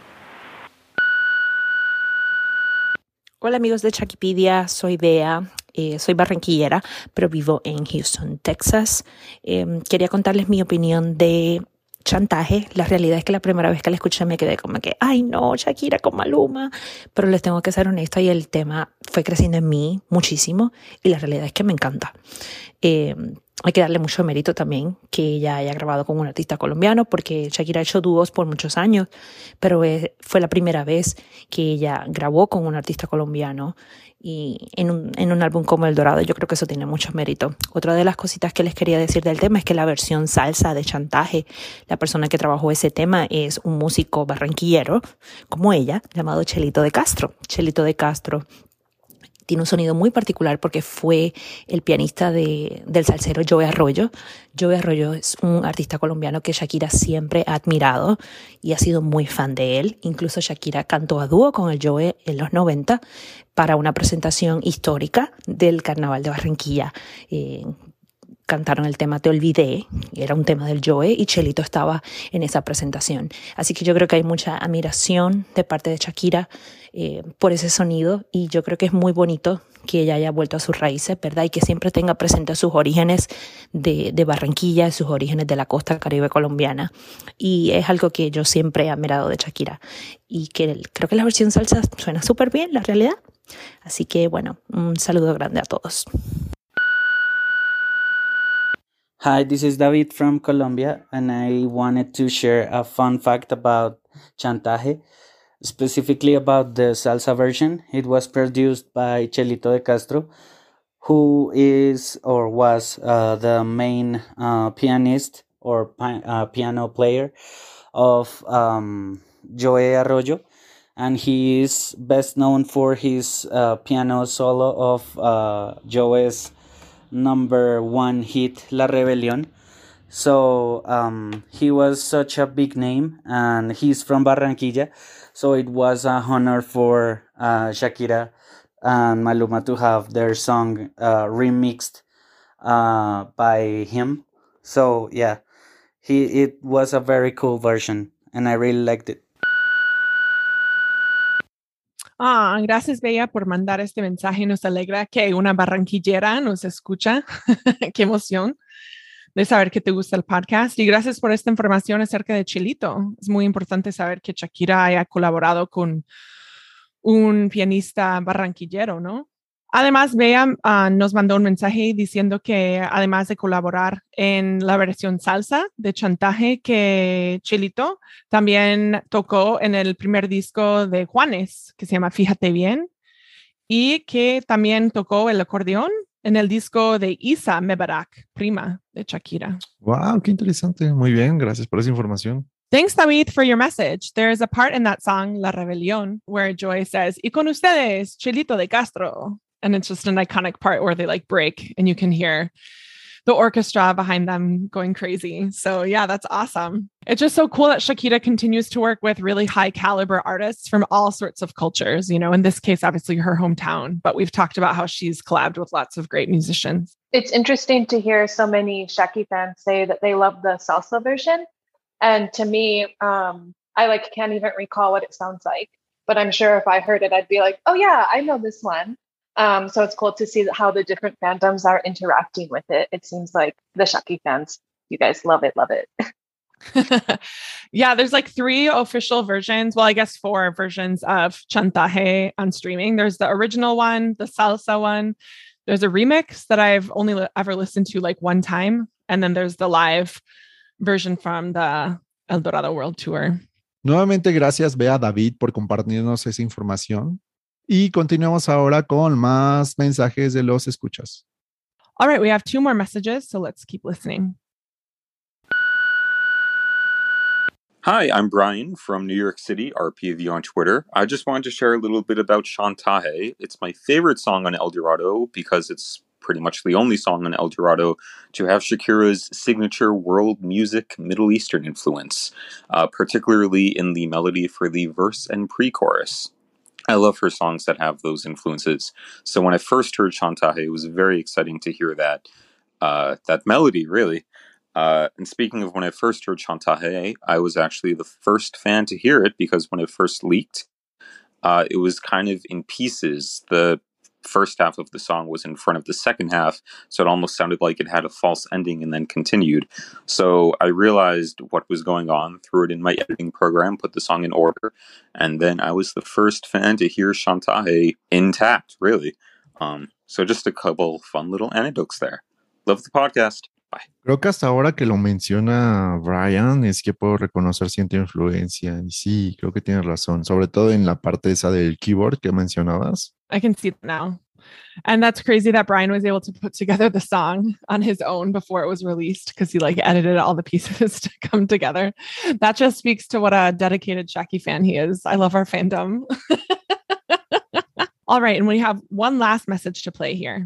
Speaker 8: Hola amigos de Shakipedia, soy Bea, eh, soy barranquillera, pero vivo en Houston, Texas. Eh, quería contarles mi opinión de Chantaje. La realidad es que la primera vez que la escuché me quedé como que, ay no, Shakira con Maluma, pero les tengo que ser honesta y el tema fue creciendo en mí muchísimo y la realidad es que me encanta. Eh, hay que darle mucho mérito también que ella haya grabado con un artista colombiano, porque Shakira ha hecho dúos por muchos años, pero eh, fue la primera vez que ella grabó con un artista colombiano y en un, en un álbum como El Dorado. Yo creo que eso tiene mucho mérito. Otra de las cositas que les quería decir del tema es que la versión salsa de Chantaje, la persona que trabajó ese tema es un músico barranquillero como ella, llamado Chelito de Castro. Chelito de Castro tiene un sonido muy particular porque fue el pianista de, del salsero Joe Arroyo. Joe Arroyo es un artista colombiano que Shakira siempre ha admirado y ha sido muy fan de él. Incluso Shakira cantó a dúo con el Joe en los noventa para una presentación histórica del Carnaval de Barranquilla. Eh, cantaron el tema Te Olvidé, era un tema del Joe y Chelito estaba en esa presentación. Así que yo creo que hay mucha admiración de parte de Shakira eh, por ese sonido y yo creo que es muy bonito que ella haya vuelto a sus raíces, ¿verdad? Y que siempre tenga presente sus orígenes de, de Barranquilla, sus orígenes de la costa caribe colombiana. Y es algo que yo siempre he admirado de Shakira y que creo que la versión salsa suena súper bien, la realidad. Así que bueno, un saludo grande a todos.
Speaker 9: Hi, this is David from Colombia, and I wanted to share a fun fact about Chantaje, specifically about the salsa version. It was produced by Chelito de Castro, who is or was uh, the main uh, pianist or pi- uh, piano player of um, Joe Arroyo, and he is best known for his uh, piano solo of uh, Joe's number one hit, La Rebelión. So um, he was such a big name, and he's from Barranquilla. So it was a honor for uh, Shakira and Maluma to have their song uh, remixed uh, by him. So yeah, he it was a very cool version, and I really liked it.
Speaker 2: Ah, gracias, Bella, por mandar este mensaje. Nos alegra que una barranquillera nos escucha. Qué emoción de saber que te gusta el podcast. Y gracias por esta información acerca de Chilito. Es muy importante saber que Shakira haya colaborado con un pianista barranquillero, ¿no? Además, Bea uh, nos mandó un mensaje diciendo que además de colaborar en la versión salsa de Chantaje, que Chilito también tocó en el primer disco de Juanes, que se llama Fíjate Bien, y que también tocó el acordeón en el disco de Isa Mebarak, prima de Shakira.
Speaker 1: Wow, qué interesante. Muy bien, gracias por esa información.
Speaker 2: Thanks, David, for your message. There's a part in that song, La Rebelión, where Joy says, y con ustedes, Chilito de Castro. And it's just an iconic part where they like break and you can hear the orchestra behind them going crazy. So yeah, that's awesome. It's just so cool that Shakira continues to work with really high caliber artists from all sorts of cultures. You know, in this case, obviously her hometown, but we've talked about how she's collabed with lots of great musicians.
Speaker 3: It's interesting to hear so many Shaki fans say that they love the salsa version. And to me, um, I like can't even recall what it sounds like, but I'm sure if I heard it, I'd be like, oh yeah, I know this one. Um, so it's cool to see how the different fandoms are interacting with it. It seems like the Shaki fans, you guys love it, love it.
Speaker 2: Yeah, there's like three official versions. Well, I guess four versions of Chantaje on streaming. There's the original one, the salsa one. There's a remix that I've only li- ever listened to like one time. And then there's the live version from the El Dorado World Tour.
Speaker 1: Nuevamente, gracias, Bea, David, por compartirnos esa información. Y continuamos ahora con más mensajes de los escuchas.
Speaker 2: All right, we have two more messages, so let's keep listening.
Speaker 10: Hi, I'm Brian from New York City, R P V on Twitter. I just wanted to share a little bit about Chantaje. It's my favorite song on El Dorado because it's pretty much the only song on El Dorado to have Shakira's signature world music Middle Eastern influence, uh, particularly in the melody for the verse and pre-chorus. I love her songs that have those influences. So when I first heard Chantaje, it was very exciting to hear that uh, that melody, really. Uh, and speaking of when I first heard Chantaje, I was actually the first fan to hear it because when it first leaked, uh, it was kind of in pieces. The first half of the song was in front of the second half, so it almost sounded like it had a false ending and then continued. So I realized what was going on, threw it in my editing program, put the song in order, and then I was the first fan to hear Chantaje intact, really. Um, so just a couple fun little anecdotes there. Love the podcast. Bye.
Speaker 1: Creo que hasta ahora que lo menciona Brian es que puedo reconocer cierta influencia. Y sí, creo que tienes razón, sobre todo en la parte esa del keyboard que mencionabas.
Speaker 2: I can see it now. And that's crazy that Brian was able to put together the song on his own before it was released because he like edited all the pieces to come together. That just speaks to what a dedicated Shaki fan he is. I love our fandom. All right, and we have one last message to play here.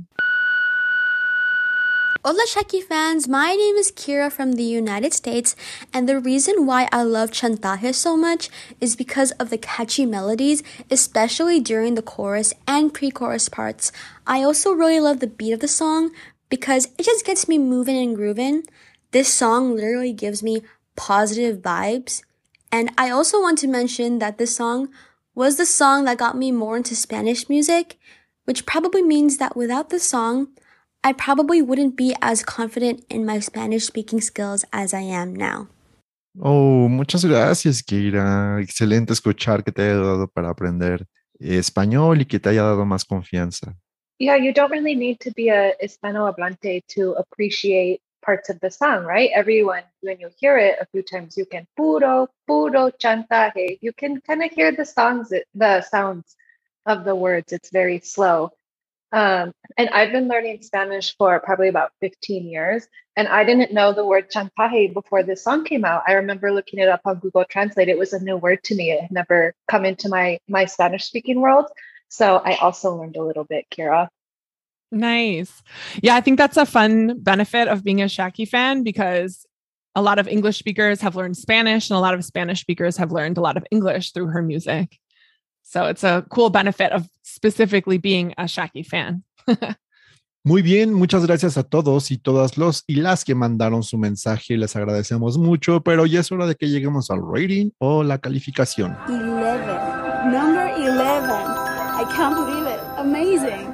Speaker 11: Hola Shaki fans, my name is Kira from the United States, and the reason why I love Chantaje so much is because of the catchy melodies, especially during the chorus and pre-chorus parts. I also really love the beat of the song because it just gets me moving and grooving. This song literally gives me positive vibes. And I also want to mention that this song was the song that got me more into Spanish music, which probably means that without the song, I probably wouldn't be as confident in my Spanish-speaking skills as I am now.
Speaker 1: Oh, muchas gracias, Kira. Excelente escuchar que te haya dado para aprender español y que te haya dado más confianza.
Speaker 3: Yeah, you don't really need to be a Hispanohablante to appreciate parts of the song, right? Everyone, when you hear it a few times, you can puro, puro chantaje. You can kind of hear the songs, the sounds of the words. It's very slow. Um, and I've been learning Spanish for probably about fifteen years, and I didn't know the word chantaje before this song came out. I remember looking it up on Google Translate. It was a new word to me. It had never come into my, my Spanish-speaking world. So I also learned a little bit, Kira.
Speaker 2: Nice. Yeah, I think that's a fun benefit of being a Shaki fan because a lot of English speakers have learned Spanish, and a lot of Spanish speakers have learned a lot of English through her music. So it's a cool benefit of specifically being a Shaki fan.
Speaker 1: Muy bien, muchas gracias a todos y todas los y las que mandaron su mensaje. Les agradecemos mucho, pero ya es hora de que lleguemos al rating o la calificación.
Speaker 6: eleven. Number eleven. I can't believe it. Amazing.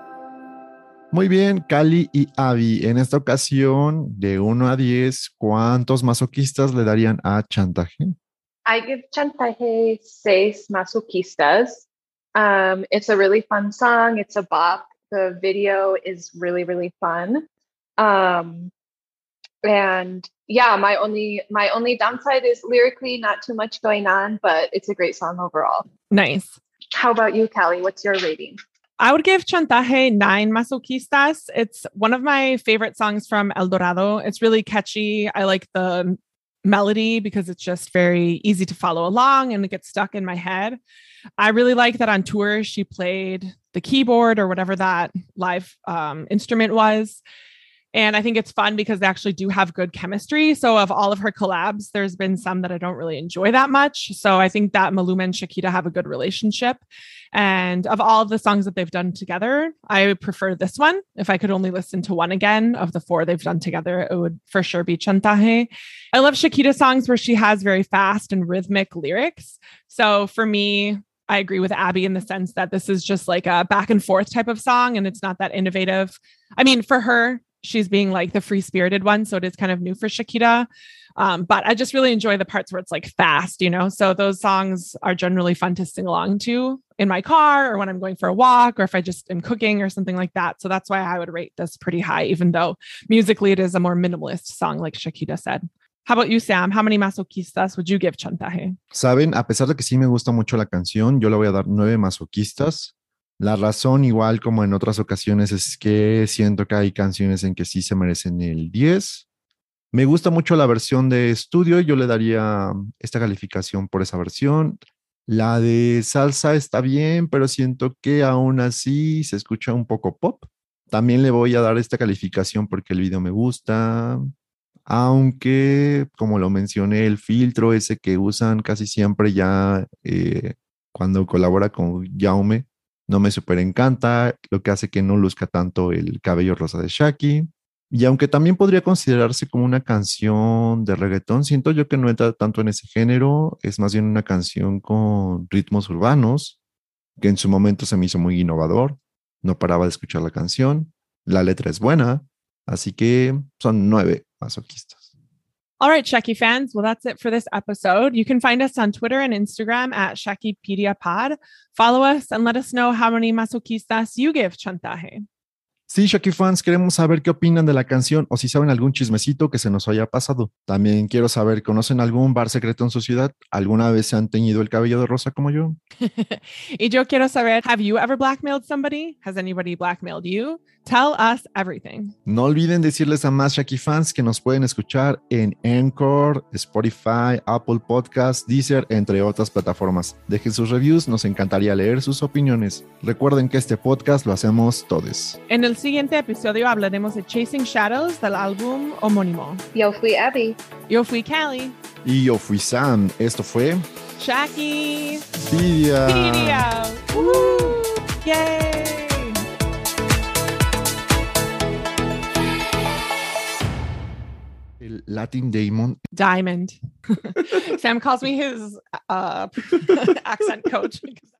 Speaker 1: Muy bien, Cali y Abby. En esta ocasión, de uno a diez, ¿cuántos masoquistas le darían a Chantaje?
Speaker 3: I give Chantaje seis masoquistas. Um, it's a really fun song. It's a bop. The video is really, really fun. Um, and yeah, my only my only downside is lyrically not too much going on, but it's a great song overall.
Speaker 2: Nice.
Speaker 3: How about you, Callie? What's your rating?
Speaker 2: I would give Chantaje nine masoquistas. It's one of my favorite songs from El Dorado. It's really catchy. I like the melody because it's just very easy to follow along and it gets stuck in my head. I really like that on tour she played the keyboard or whatever that live um, instrument was. And I think it's fun because they actually do have good chemistry. So of all of her collabs, there's been some that I don't really enjoy that much. So I think that Maluma and Shakira have a good relationship. And of all of the songs that they've done together, I prefer this one. If I could only listen to one again of the four they've done together, it would for sure be Chantaje. I love Shakira songs where she has very fast and rhythmic lyrics. So for me, I agree with Abby in the sense that this is just like a back and forth type of song and it's not that innovative. I mean, for her, she's being like the free-spirited one. So it is kind of new for Shakira. Um, but I just really enjoy the parts where it's like fast, you know? So those songs are generally fun to sing along to in my car or when I'm going for a walk or if I just am cooking or something like that. So that's why I would rate this pretty high, even though musically it is a more minimalist song, like Shakira said. How about you, Sam? How many masoquistas would you give Chantaje?
Speaker 1: Saben, a pesar de que sí me gusta mucho la canción, yo le voy a dar nueve masoquistas. La razón, igual como en otras ocasiones, es que siento que hay canciones en que sí se merecen el diez. Me gusta mucho la versión de estudio, yo le daría esta calificación por esa versión. La de salsa está bien, pero siento que aún así se escucha un poco pop. También le voy a dar esta calificación porque el video me gusta. Aunque, como lo mencioné, el filtro ese que usan casi siempre ya eh, cuando colabora con Jaume, no me súper encanta, lo que hace que no luzca tanto el cabello rosa de Shaki. Y aunque también podría considerarse como una canción de reggaetón, siento yo que no entra tanto en ese género, es más bien una canción con ritmos urbanos, que en su momento se me hizo muy innovador, no paraba de escuchar la canción, la letra es buena, así que son nueve masoquistas.
Speaker 2: All right, Shaki fans. Well, that's it for this episode. You can find us on Twitter and Instagram at ShakiPediaPod. Follow us and let us know how many masoquistas you give Chantaje.
Speaker 1: Sí, Shaki fans, queremos saber qué opinan de la canción o si saben algún chismecito que se nos haya pasado. También quiero saber, ¿conocen algún bar secreto en su ciudad? ¿Alguna vez se han teñido el cabello de rosa como yo?
Speaker 2: Y yo quiero saber, have you ever blackmailed somebody? Has anybody blackmailed you? Tell us everything.
Speaker 1: No olviden decirles a más Shaki fans que nos pueden escuchar en Anchor, Spotify, Apple Podcasts, Deezer, entre otras plataformas. Dejen sus reviews, nos encantaría leer sus opiniones. Recuerden que este podcast lo hacemos todos.
Speaker 2: En el siguiente episodio hablaremos de Chasing Shadows del álbum homónimo.
Speaker 3: Yo fui Abby.
Speaker 2: Yo fui Callie.
Speaker 1: Y yo fui Sam. Esto fue
Speaker 2: Shaki
Speaker 1: Pedia.
Speaker 2: Pedia. Woo! Yay!
Speaker 1: El Latin Diamond.
Speaker 2: Diamond. Sam calls me his uh, accent coach because